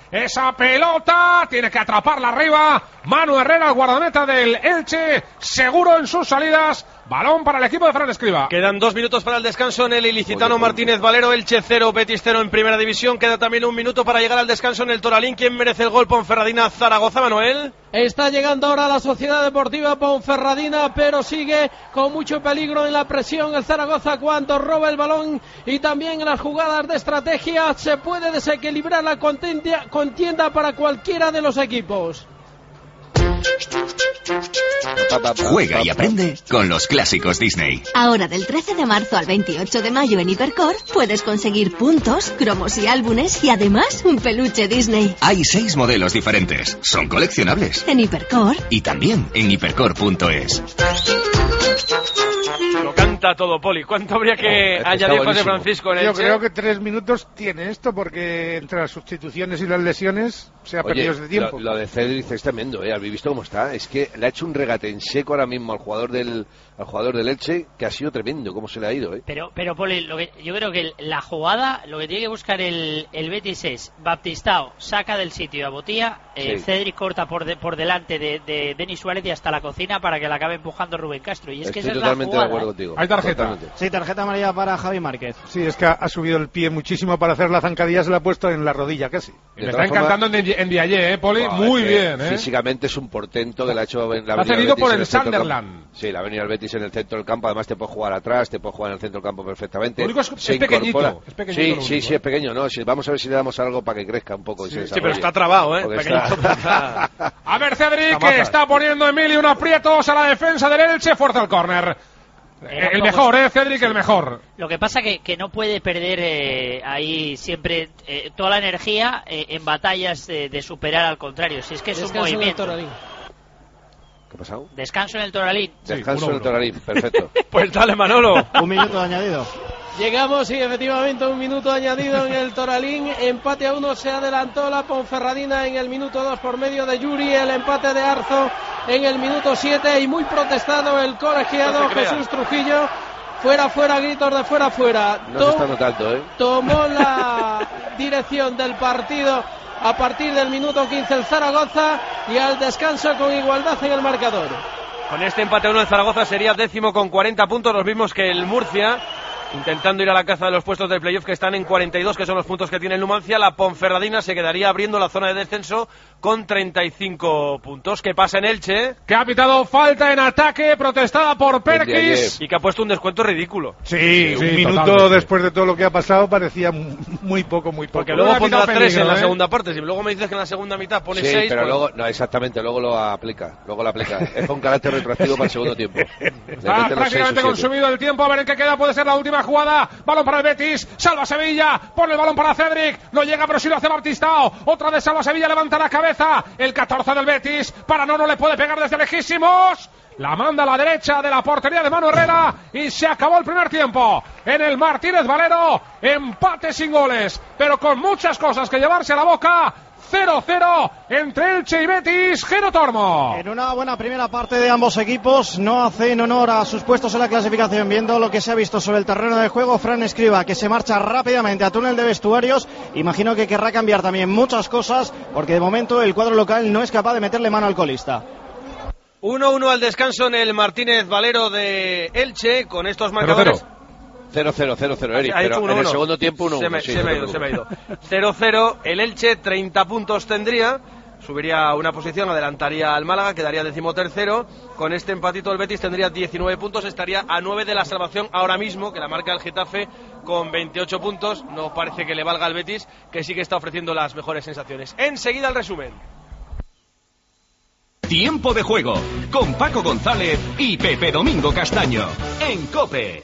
esa pelota, tiene que atraparla arriba. Manu Herrera, el guardameta del Elche, seguro en sus salidas. Balón para el equipo de Fran Escribá. Quedan dos minutos para el descanso en el ilicitano Martínez Valero. Elche cero, Betis cero en primera división. Queda también un minuto para llegar al descanso en el Toralín. ¿Quién merece el gol? Ponferradina Zaragoza, Manuel. Está llegando ahora la Sociedad Deportiva Ponferradina, pero sigue con mucho peligro en la presión el Zaragoza cuando roba el balón, y también en las jugadas de estrategia se puede desequilibrar la contienda, contienda para cualquiera de los equipos. Juega y aprende con los clásicos Disney. Ahora del trece de marzo al veintiocho de mayo en Hipercor puedes conseguir puntos, cromos y álbumes y además un peluche Disney. Hay seis modelos diferentes. Son coleccionables. En Hipercor. Y también en hipercor punto es. Lo canta todo, Poli. ¿Cuánto habría que Oh, añadir José Francisco en el Yo creo que tres minutos tiene esto, porque entre las sustituciones y las lesiones se ha Oye, perdido ese tiempo. Lo, lo de Cedric es tremendo, ¿eh? ¿Habéis visto cómo está? Es que le ha hecho un regate en seco ahora mismo al jugador del al jugador del Elche, que ha sido tremendo cómo se le ha ido, ¿eh? Pero, pero Poli, lo que, yo creo que la jugada, lo que tiene que buscar el, el Betis es Baptistao, saca del sitio a Botía, eh, Sí. Cedric corta por, de, por delante de, de Denis Suárez y hasta la cocina para que la acabe empujando Rubén Castro. Y es que Estoy esa es la totalmente de jugada, acuerdo ¿eh? contigo. Hay tarjeta. Totalmente. Sí, tarjeta amarilla para Javi Márquez. Sí, es que ha, ha subido el pie muchísimo para hacer la zancadilla, se la ha puesto en la rodilla casi. Me está encantando en, Di- en Diaye, ¿eh, Poli? Buah, Muy es que bien, ¿eh? Físicamente es un portento que le ha hecho la Ha avenida cedido Betis por en el centro del Sunderland. campo. Sí, la avenida del Betis en el centro del campo. Además te puede jugar atrás, te puede jugar en el centro del campo perfectamente. Lo único es- Se es pequeñito, incorpora. es pequeñito Sí, lo sí, único, sí, ¿eh? es pequeño, ¿no? Sí, vamos a ver si le damos algo para que crezca un poco y se Sí, desarrolle. pero está trabado, ¿eh? Porque Pequeñito, está- está- A ver, Cedric, Tamaza. que está poniendo Emilio unos aprietos a la defensa del Elche, fuerza el córner. Era El un mejor, poco- ¿eh, Cedric? El mejor. Lo que pasa que, que no puede perder eh, ahí siempre eh, toda la energía eh, en batallas de, de superar al contrario. Si es que es un Descanso en el movimiento. Toralín. ¿Qué ha pasado? Descanso en el Toralín. Descanso uno, en el uno. Toralín, perfecto. Pues dale, Manolo. Un minuto de añadido. Llegamos y efectivamente un minuto añadido en el Toralín. Empate a uno, se adelantó la Ponferradina en el minuto dos por medio de Yuri. El empate de Arzo en el minuto siete y muy protestado el colegiado No te creas. Jesús Trujillo. Fuera, fuera, gritos de fuera, fuera. No To- se está notando, ¿eh? Tomó la dirección del partido a partir del minuto quince el Zaragoza y al descanso con igualdad en el marcador. Con este empate a uno el Zaragoza sería décimo con cuarenta puntos, los mismos que el Murcia, intentando ir a la caza de los puestos del playoff, que están en cuarenta y dos, que son los puntos que tiene el Numancia. La Ponferradina se quedaría abriendo la zona de descenso con treinta y cinco puntos. ¿Qué pasa en Elche? Que ha pitado falta en ataque, protestada por Perkis. Y que ha puesto un descuento ridículo. Sí, un sí, minuto totalmente. después de todo lo que ha pasado parecía muy poco, muy poco. Porque luego ha pondrá quitado tres en peligro, la ¿eh? segunda parte. Si luego me dices que en la segunda mitad pone Sí, seis, pero pues- luego, no, exactamente, luego lo aplica, luego lo aplica. Es con carácter retroactivo para el segundo tiempo. Le Está mete los seis prácticamente o siete. consumido el tiempo, a ver en qué queda, puede ser la última jugada. Balón para el Betis, salva Sevilla, pone el balón para Cedric, no llega pero sí lo hace Baptistao. Otra vez salva Sevilla, levanta la cabeza, el catorce del Betis, para no, no le puede pegar desde lejísimos. La manda a la derecha de la portería de Manu Herrera y se acabó el primer tiempo. En el Martínez Valero, empate sin goles, pero con muchas cosas que llevarse a la boca. cero cero entre Elche y Betis, Gero Tormo. En una buena primera parte de ambos equipos, no hacen honor a sus puestos en la clasificación, viendo lo que se ha visto sobre el terreno de juego. Fran Escribá, que se marcha rápidamente a túnel de vestuarios, imagino que querrá cambiar también muchas cosas, porque de momento el cuadro local no es capaz de meterle mano al colista. uno uno al descanso en el Martínez Valero de Elche, con estos marcadores. cero cero, cero cero, Eric, Ha hecho pero uno en el uno. segundo tiempo uno uno. Se me, sí, se no me ha te ido, se me ha ido. preocupes. cero cero, el Elche treinta puntos tendría, subiría una posición, adelantaría al Málaga, quedaría decimotercero. Con este empatito el Betis tendría diecinueve puntos, estaría a nueve de la salvación ahora mismo, que la marca el Getafe con veintiocho puntos. No parece que le valga al Betis, que sí que está ofreciendo las mejores sensaciones. Enseguida el resumen. Tiempo de juego con Paco González y Pepe Domingo Castaño en COPE.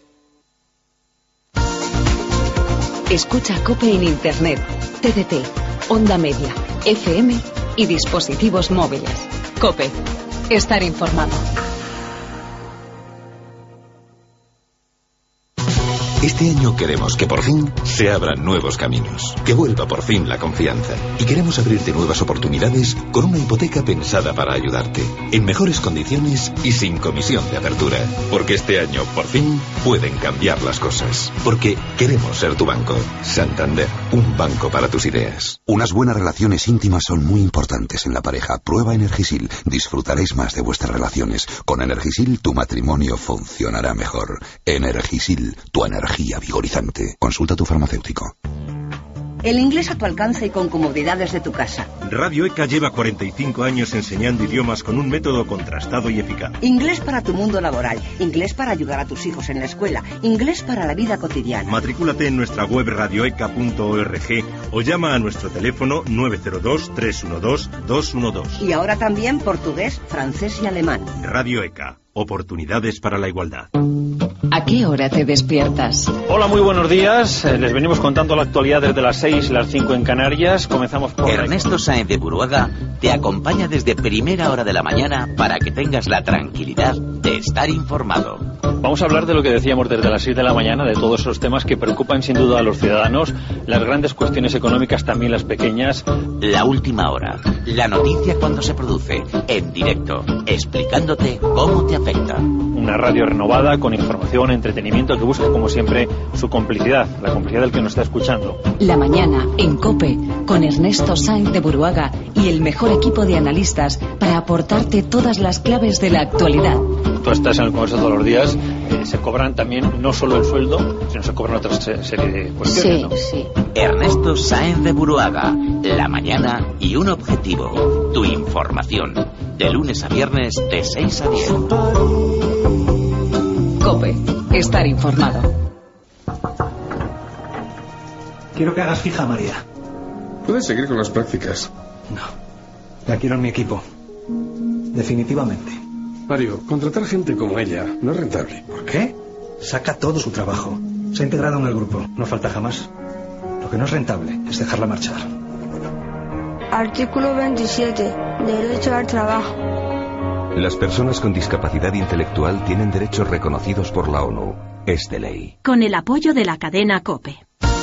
Escucha COPE en Internet, T D T, Onda Media, F M y dispositivos móviles. COPE. Estar informado. Este año queremos que por fin se abran nuevos caminos, que vuelva por fin la confianza. Y queremos abrirte nuevas oportunidades con una hipoteca pensada para ayudarte, en mejores condiciones y sin comisión de apertura. Porque este año, por fin, pueden cambiar las cosas. Porque queremos ser tu banco. Santander, un banco para tus ideas. Unas buenas relaciones íntimas son muy importantes en la pareja. Prueba Energisil. Disfrutaréis más de vuestras relaciones. Con Energisil tu matrimonio funcionará mejor. Energisil, tu energía vigorizante. Consulta a tu farmacéutico. El inglés a tu alcance y con comodidad desde tu casa. Radio E C A lleva cuarenta y cinco años enseñando idiomas con un método contrastado y eficaz. Inglés para tu mundo laboral, inglés para ayudar a tus hijos en la escuela, inglés para la vida cotidiana. Matrículate en nuestra web radioeca punto org o llama a nuestro teléfono nueve cero dos, tres uno dos, dos uno dos. Y ahora también portugués, francés y alemán. Radio E C A. Oportunidades para la igualdad. ¿A qué hora te despiertas? Hola, muy buenos días. Eh, les venimos contando la actualidad desde las seis y las cinco en Canarias. Comenzamos por... Ernesto Sáenz de Buruaga te acompaña desde primera hora de la mañana para que tengas la tranquilidad de estar informado. Vamos a hablar de lo que decíamos desde las seis de la mañana, de todos esos temas que preocupan sin duda a los ciudadanos, las grandes cuestiones económicas, también las pequeñas. La última hora, la noticia cuando se produce, en directo, explicándote cómo te afecta. Una radio renovada, con información, entretenimiento, que busca como siempre su complicidad, la complicidad del que nos está escuchando. La mañana en COPE, con Ernesto Sáenz de Buruaga y el mejor equipo de analistas para aportarte todas las claves de la actualidad. Tú estás en el Congreso todos los días, eh, se cobran también no solo el sueldo, sino se cobran otra serie de cuestiones, Sí, ¿no? sí. Ernesto Sáenz de Buruaga, la mañana y un objetivo, tu información. De lunes a viernes de seis a diez. COPE, estar informado. Quiero que hagas fija a María. Puedes seguir con las prácticas. No. La quiero en mi equipo. Definitivamente. Mario, contratar gente como ella no es rentable. ¿Por qué? Saca todo su trabajo. Se ha integrado en el grupo. No falta jamás. Lo que no es rentable es dejarla marchar. Artículo veintisiete. Derecho al trabajo. Las personas con discapacidad intelectual tienen derechos reconocidos por la ONU. Es de ley. Con el apoyo de la cadena COPE.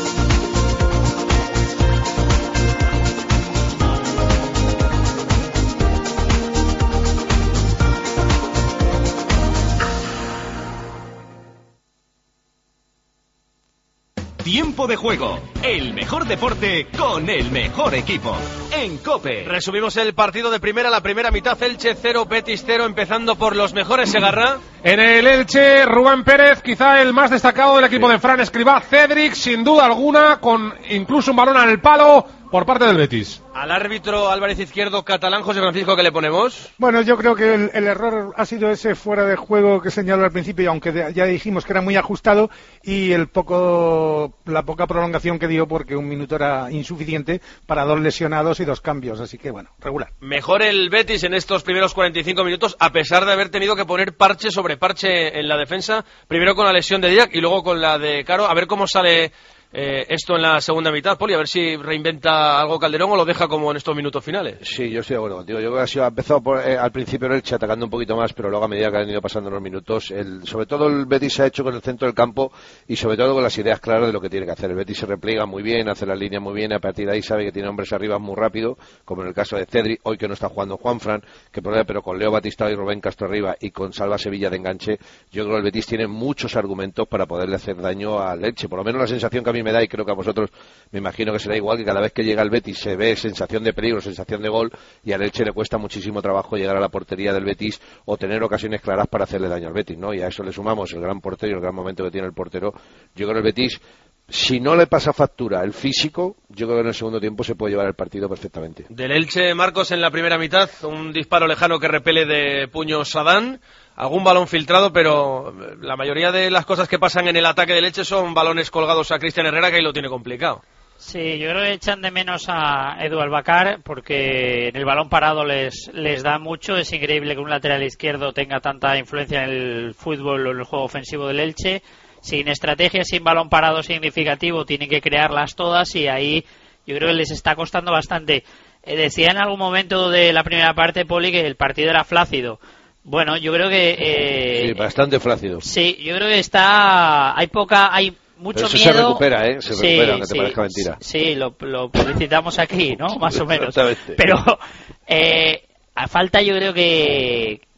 Tiempo de juego, el mejor deporte con el mejor equipo. En COPE. Resumimos el partido de primera, la primera mitad, Elche cero, Betis cero, empezando por los mejores, Segarra. En el Elche, Rubén Pérez, quizá el más destacado del equipo de Fran Escribá, Cedric, sin duda alguna, con incluso un balón al palo por parte del Betis. Al árbitro Álvarez Izquierdo catalán, José Francisco, ¿qué le ponemos? Bueno, yo creo que el, el error ha sido ese fuera de juego que señaló al principio, aunque de, ya dijimos que era muy ajustado, y el poco la poca prolongación que dio, porque un minuto era insuficiente para dos lesionados y dos cambios, así que bueno, regular. Mejor el Betis en estos primeros cuarenta y cinco minutos, a pesar de haber tenido que poner parche sobre parche en la defensa, primero con la lesión de Díaz y luego con la de Caro, a ver cómo sale Eh, esto en la segunda mitad, Poli, a ver si reinventa algo Calderón o lo deja como en estos minutos finales. Sí, yo estoy de acuerdo contigo. Yo creo que ha, sido, ha empezado por, eh, al principio el Elche atacando un poquito más, pero luego a medida que han ido pasando los minutos, el, sobre todo el Betis se ha hecho con el centro del campo y sobre todo con las ideas claras de lo que tiene que hacer. El Betis se repliega muy bien, hace las líneas muy bien, a partir de ahí sabe que tiene hombres arriba muy rápido, como en el caso de Cedric, hoy que no está jugando Juanfran, que problema, pero con Leo Batista y Rubén Castro arriba y con Salva Sevilla de enganche, yo creo que el Betis tiene muchos argumentos para poderle hacer daño al Elche. Por lo menos la sensación que a mí me da, y creo que a vosotros me imagino que será igual, que cada vez que llega el Betis se ve sensación de peligro, sensación de gol, y al Elche le cuesta muchísimo trabajo llegar a la portería del Betis o tener ocasiones claras para hacerle daño al Betis, ¿no? Y a eso le sumamos el gran portero y el gran momento que tiene el portero. Yo creo que el Betis, si no le pasa factura el físico, yo creo que en el segundo tiempo se puede llevar el partido perfectamente. Del Elche, Marcos, en la primera mitad, un disparo lejano que repele de puño Sadán, algún balón filtrado, pero la mayoría de las cosas que pasan en el ataque del Elche son balones colgados a Cristian Herrera, que ahí lo tiene complicado. Sí, yo creo que echan de menos a Edu Albacar porque en el balón parado les, les da mucho. Es increíble que un lateral izquierdo tenga tanta influencia en el fútbol o en el juego ofensivo del Elche. Sin estrategia, sin balón parado significativo, tienen que crearlas todas y ahí yo creo que les está costando bastante. Eh, decía en algún momento de la primera parte, Poli, que el partido era flácido. Bueno, yo creo que... Eh, sí, bastante flácido. Sí, yo creo que está... Hay poca... hay mucho Pero eso miedo. se recupera, ¿eh? Se sí, recupera, aunque sí, te parezca mentira. Sí, lo, lo publicitamos aquí, ¿no? Más o menos. Exactamente. Pero eh, a falta yo creo que...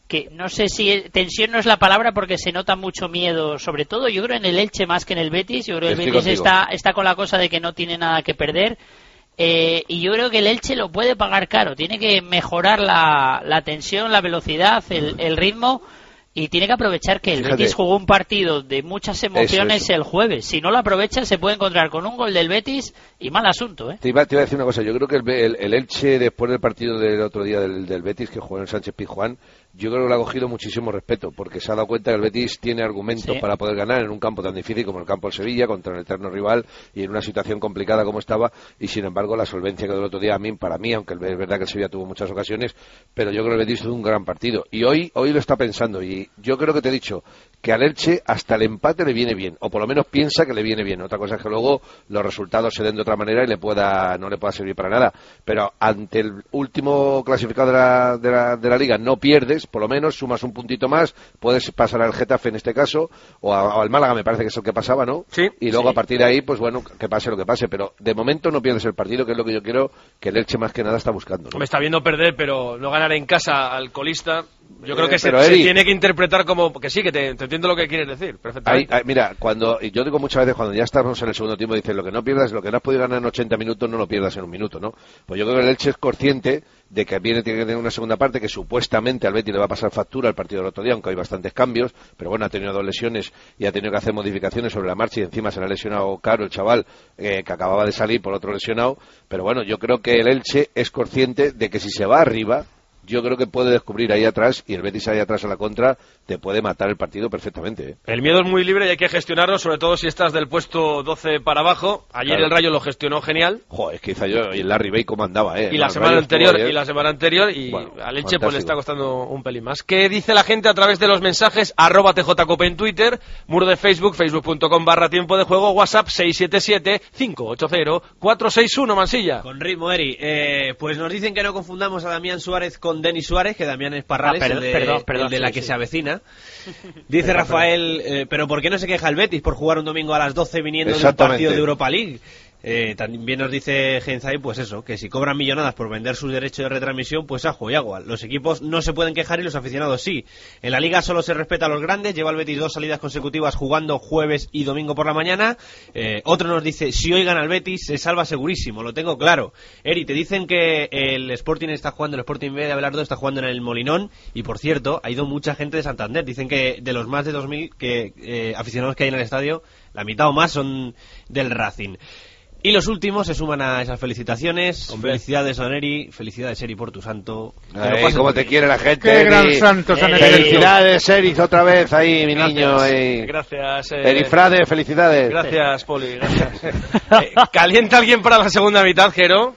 que no sé si tensión no es la palabra porque se nota mucho miedo, sobre todo yo creo en el Elche más que en el Betis. Yo creo que el Betis está, está con la cosa de que no tiene nada que perder. Eh, y yo creo que el Elche lo puede pagar caro. Tiene que mejorar la, la tensión, la velocidad, el, el ritmo, y tiene que aprovechar que el Fíjate. Betis jugó un partido de muchas emociones eso, eso. el jueves. Si no lo aprovecha se puede encontrar con un gol del Betis y mal asunto, ¿eh? Te iba, te iba a decir una cosa. Yo creo que el, el, el Elche, después del partido del otro día del, del Betis, que jugó en el Sánchez Pizjuán, yo creo que le ha cogido muchísimo respeto, porque se ha dado cuenta que el Betis tiene argumentos sí. para poder ganar en un campo tan difícil como el campo del Sevilla, contra el eterno rival, y en una situación complicada como estaba, y sin embargo la solvencia que dio el otro día, a mí, para mí, aunque es verdad que el Sevilla tuvo muchas ocasiones, pero yo creo que el Betis hizo un gran partido, y hoy, hoy lo está pensando, y yo creo que te he dicho que al Elche hasta el empate le viene bien, o por lo menos piensa que le viene bien. Otra cosa es que luego los resultados se den de otra manera y le pueda no le pueda servir para nada, pero ante el último clasificado de la, de la, de la Liga no pierdes, por lo menos sumas un puntito más, puedes pasar al Getafe en este caso, o, a, o al Málaga, me parece que es el que pasaba, ¿no? Sí. Y luego sí. a partir de ahí, pues bueno, que pase lo que pase, pero de momento no pierdes el partido, que es lo que yo quiero que el Elche más que nada está buscando, ¿no? Me está viendo perder, pero no ganar en casa al colista, yo creo que eh, se, Eri, se tiene que interpretar como, que sí, que te, te entiendo lo que quieres decir, perfectamente. Ahí, ahí, mira, cuando, y yo digo muchas veces cuando ya estamos en el segundo tiempo, dicen lo que no pierdas, lo que no has podido ganar en ochenta minutos, no lo pierdas en un minuto, ¿no? Pues yo creo que el Elche es consciente de que viene tiene que tener una segunda parte que supuestamente al Betis le va a pasar factura al partido del otro día, aunque hay bastantes cambios, pero bueno, ha tenido dos lesiones y ha tenido que hacer modificaciones sobre la marcha y encima se le ha lesionado caro el chaval eh, que acababa de salir por otro lesionado, pero bueno, yo creo que el Elche es consciente de que si se va arriba, yo creo que puede descubrir ahí atrás, y el Betis ahí atrás a la contra, te puede matar el partido perfectamente, ¿eh? El miedo es muy libre y hay que gestionarlo, sobre todo si estás del puesto doce para abajo. Ayer claro. el Rayo lo gestionó genial. Joder, es que quizá yo, y el Larry Bay cómo andaba, ¿eh? Y la semana anterior, y la semana anterior, y bueno, al Elche pues le está costando un pelín más. ¿Qué dice la gente a través de los mensajes? Arroba tjcope en Twitter, muro de Facebook, facebook.com barra tiempo de juego, WhatsApp seis siete siete, cinco ocho cero, cuatro seis uno, Mansilla. Con ritmo, Eri. Eh, pues nos dicen que no confundamos a Damián Suárez con Denis Suárez, que Damián es Parrales, ah, perdón, el de, perdón, perdón, el de la sí, que sí. se avecina. Dice perdón, Rafael, eh, pero ¿por qué no se queja el Betis por jugar un domingo a las doce viniendo de un partido de Europa League? Eh, también nos dice Genzai, pues eso, que si cobran millonadas por vender sus derechos de retransmisión, pues ajo y agua. Los equipos no se pueden quejar y los aficionados sí. En la Liga solo se respeta a los grandes. Lleva el Betis dos salidas consecutivas jugando jueves y domingo por la mañana. Eh, otro nos dice, si hoy gana el Betis se salva segurísimo, lo tengo claro. Eri, te dicen que el Sporting está jugando, el Sporting B de Abelardo está jugando en el Molinón, y por cierto, ha ido mucha gente de Santander. Dicen que de los más de dos mil que, eh, aficionados que hay en el estadio, la mitad o más son del Racing. Y los últimos se suman a esas felicitaciones. Hombre. Felicidades, Saneri. Felicidades, Eri, por tu santo. Ay, cómo te quiere la gente. Qué Eri. Gran santo, Saneri. Felicidades, Eri, otra vez ahí, mi gracias, niño. Ey. Gracias. Eh... Eri Frade, felicidades. Gracias, Poli. Gracias. eh, ¿Calienta alguien para la segunda mitad, Jero?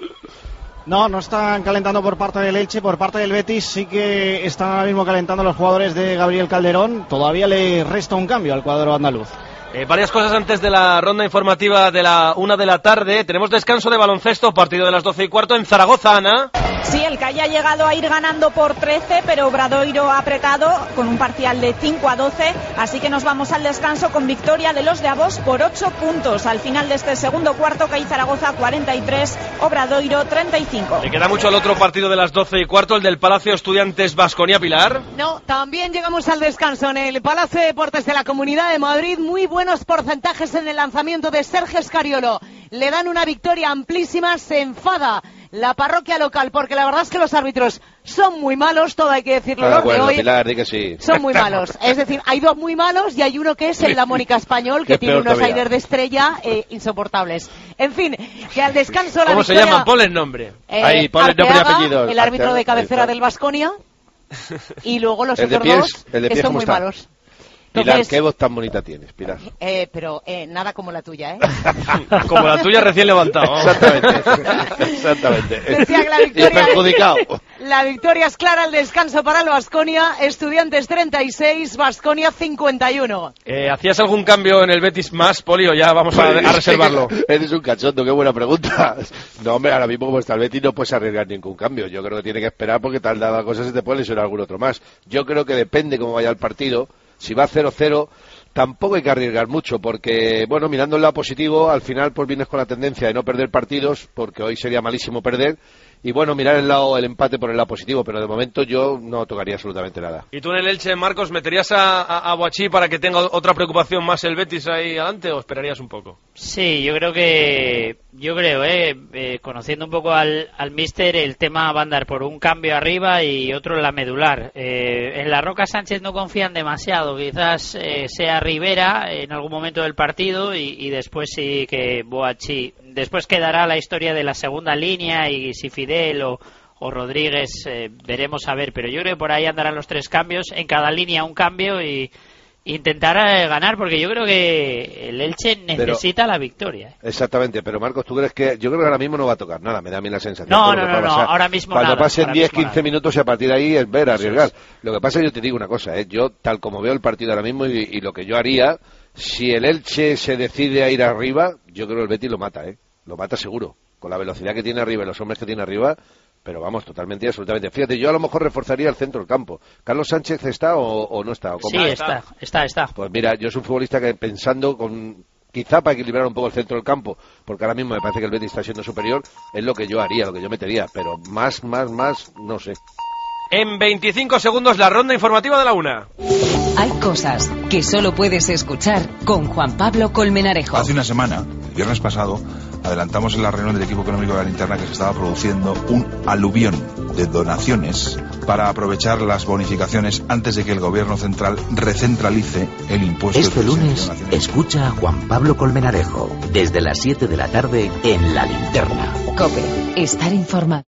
No, no están calentando por parte del Elche, por parte del Betis sí que están ahora mismo calentando los jugadores de Gabriel Calderón. Todavía le resta un cambio al cuadro andaluz. Eh, varias cosas antes de la ronda informativa de la una de la tarde. Tenemos descanso de baloncesto, partido de las doce y cuarto en Zaragoza, Ana. Sí, el Calle ha llegado a ir ganando por trece, pero Obradoiro ha apretado con un parcial de cinco a doce, así que nos vamos al descanso con victoria de los de Avos por ocho puntos. Al final de este segundo cuarto, Calle Zaragoza cuarenta y tres, Obradoiro treinta y cinco. Le queda mucho al otro partido de las doce y cuarto, el del Palacio Estudiantes Baskonia, Pilar. No, también llegamos al descanso en el Palacio de Deportes de la Comunidad de Madrid. Muy buenos porcentajes en el lanzamiento de Sergio Escariolo. Le dan una victoria amplísima, se enfada la parroquia local, porque la verdad es que los árbitros son muy malos, todo hay que decirlo. Ah, bueno, hoy Pilar, di que sí. Son muy malos, es decir, hay dos muy malos y hay uno que es el La Mónica Español, que tiene unos todavía. aires de estrella eh, insoportables. En fin, que al descanso la ¿Cómo victoria... se llama? Ponle el nombre. Eh, Ahí, ponle el nombre y apellido. El árbitro de cabecera del Baskonia, y luego los otros dos, que son muy está? malos. Pilar, Entonces, qué voz tan bonita tienes, Pilar. Eh, pero eh, nada como la tuya, ¿eh? Como la tuya recién levantado. Exactamente. Exactamente. Decía que la victoria, y perjudicado. La victoria es clara al descanso para el Baskonia. Estudiantes treinta y seis, Baskonia cincuenta y uno. Eh, ¿Hacías algún cambio en el Betis más, Poli, o ya vamos a, a reservarlo? Eres un cachondo, qué buena pregunta. No, hombre, ahora mismo como está el Betis no puedes arriesgar ningún cambio. Yo creo que tiene que esperar porque tal dada cosa se te puede lesionar algún otro más. Yo creo que depende cómo vaya el partido. Si va cero cero, tampoco hay que arriesgar mucho, porque, bueno, mirando el lado positivo, al final pues vienes con la tendencia de no perder partidos, porque hoy sería malísimo perder, y bueno, mirar el lado el empate por el lado positivo, pero de momento yo no tocaría absolutamente nada. ¿Y tú en el Elche, Marcos, meterías a, a, a Boachí para que tenga otra preocupación más el Betis ahí adelante o esperarías un poco? Sí, yo creo que, yo creo, eh, eh conociendo un poco al, al míster, el tema va a andar por un cambio arriba y otro en la medular. Eh, en la Roca Sánchez no confían demasiado, quizás eh, sea Rivera en algún momento del partido y, y después sí que Boachí. Después quedará la historia de la segunda línea y si Fidel o, o Rodríguez, eh, veremos a ver, pero yo creo que por ahí andarán los tres cambios, en cada línea un cambio y intentar eh, ganar, porque yo creo que el Elche necesita pero, la victoria. Exactamente, pero Marcos, ¿tú crees que? Yo creo que ahora mismo no va a tocar nada, me da a mí la sensación. No, no, no, no, ahora mismo Cuando nada. pasen diez, quince nada. minutos y a partir de ahí es ver, arriesgar. Es. Lo que pasa es que yo te digo una cosa, ¿eh? Yo, tal como veo el partido ahora mismo y, y lo que yo haría, si el Elche se decide a ir arriba, yo creo que el Betis lo mata, ¿eh? Lo mata seguro, con la velocidad que tiene arriba y los hombres que tiene arriba, pero vamos, totalmente y absolutamente. Fíjate, yo a lo mejor reforzaría el centro del campo. ¿Carlos Sánchez está o, o no está? ¿O sí, está, está, está. Pues mira, yo soy un futbolista que pensando con... quizá para equilibrar un poco el centro del campo, porque ahora mismo me parece que el Betis está siendo superior, es lo que yo haría, lo que yo metería, pero más, más, más, no sé. En veinticinco segundos la ronda informativa de la una. Hay cosas que solo puedes escuchar con Juan Pablo Colmenarejo. Hace una semana, el viernes pasado, adelantamos en la reunión del equipo económico de la linterna que se estaba produciendo un aluvión de donaciones para aprovechar las bonificaciones antes de que el gobierno central recentralice el impuesto. Este lunes escucha a Juan Pablo Colmenarejo desde las siete de la tarde en La Linterna. COPE, estar informado.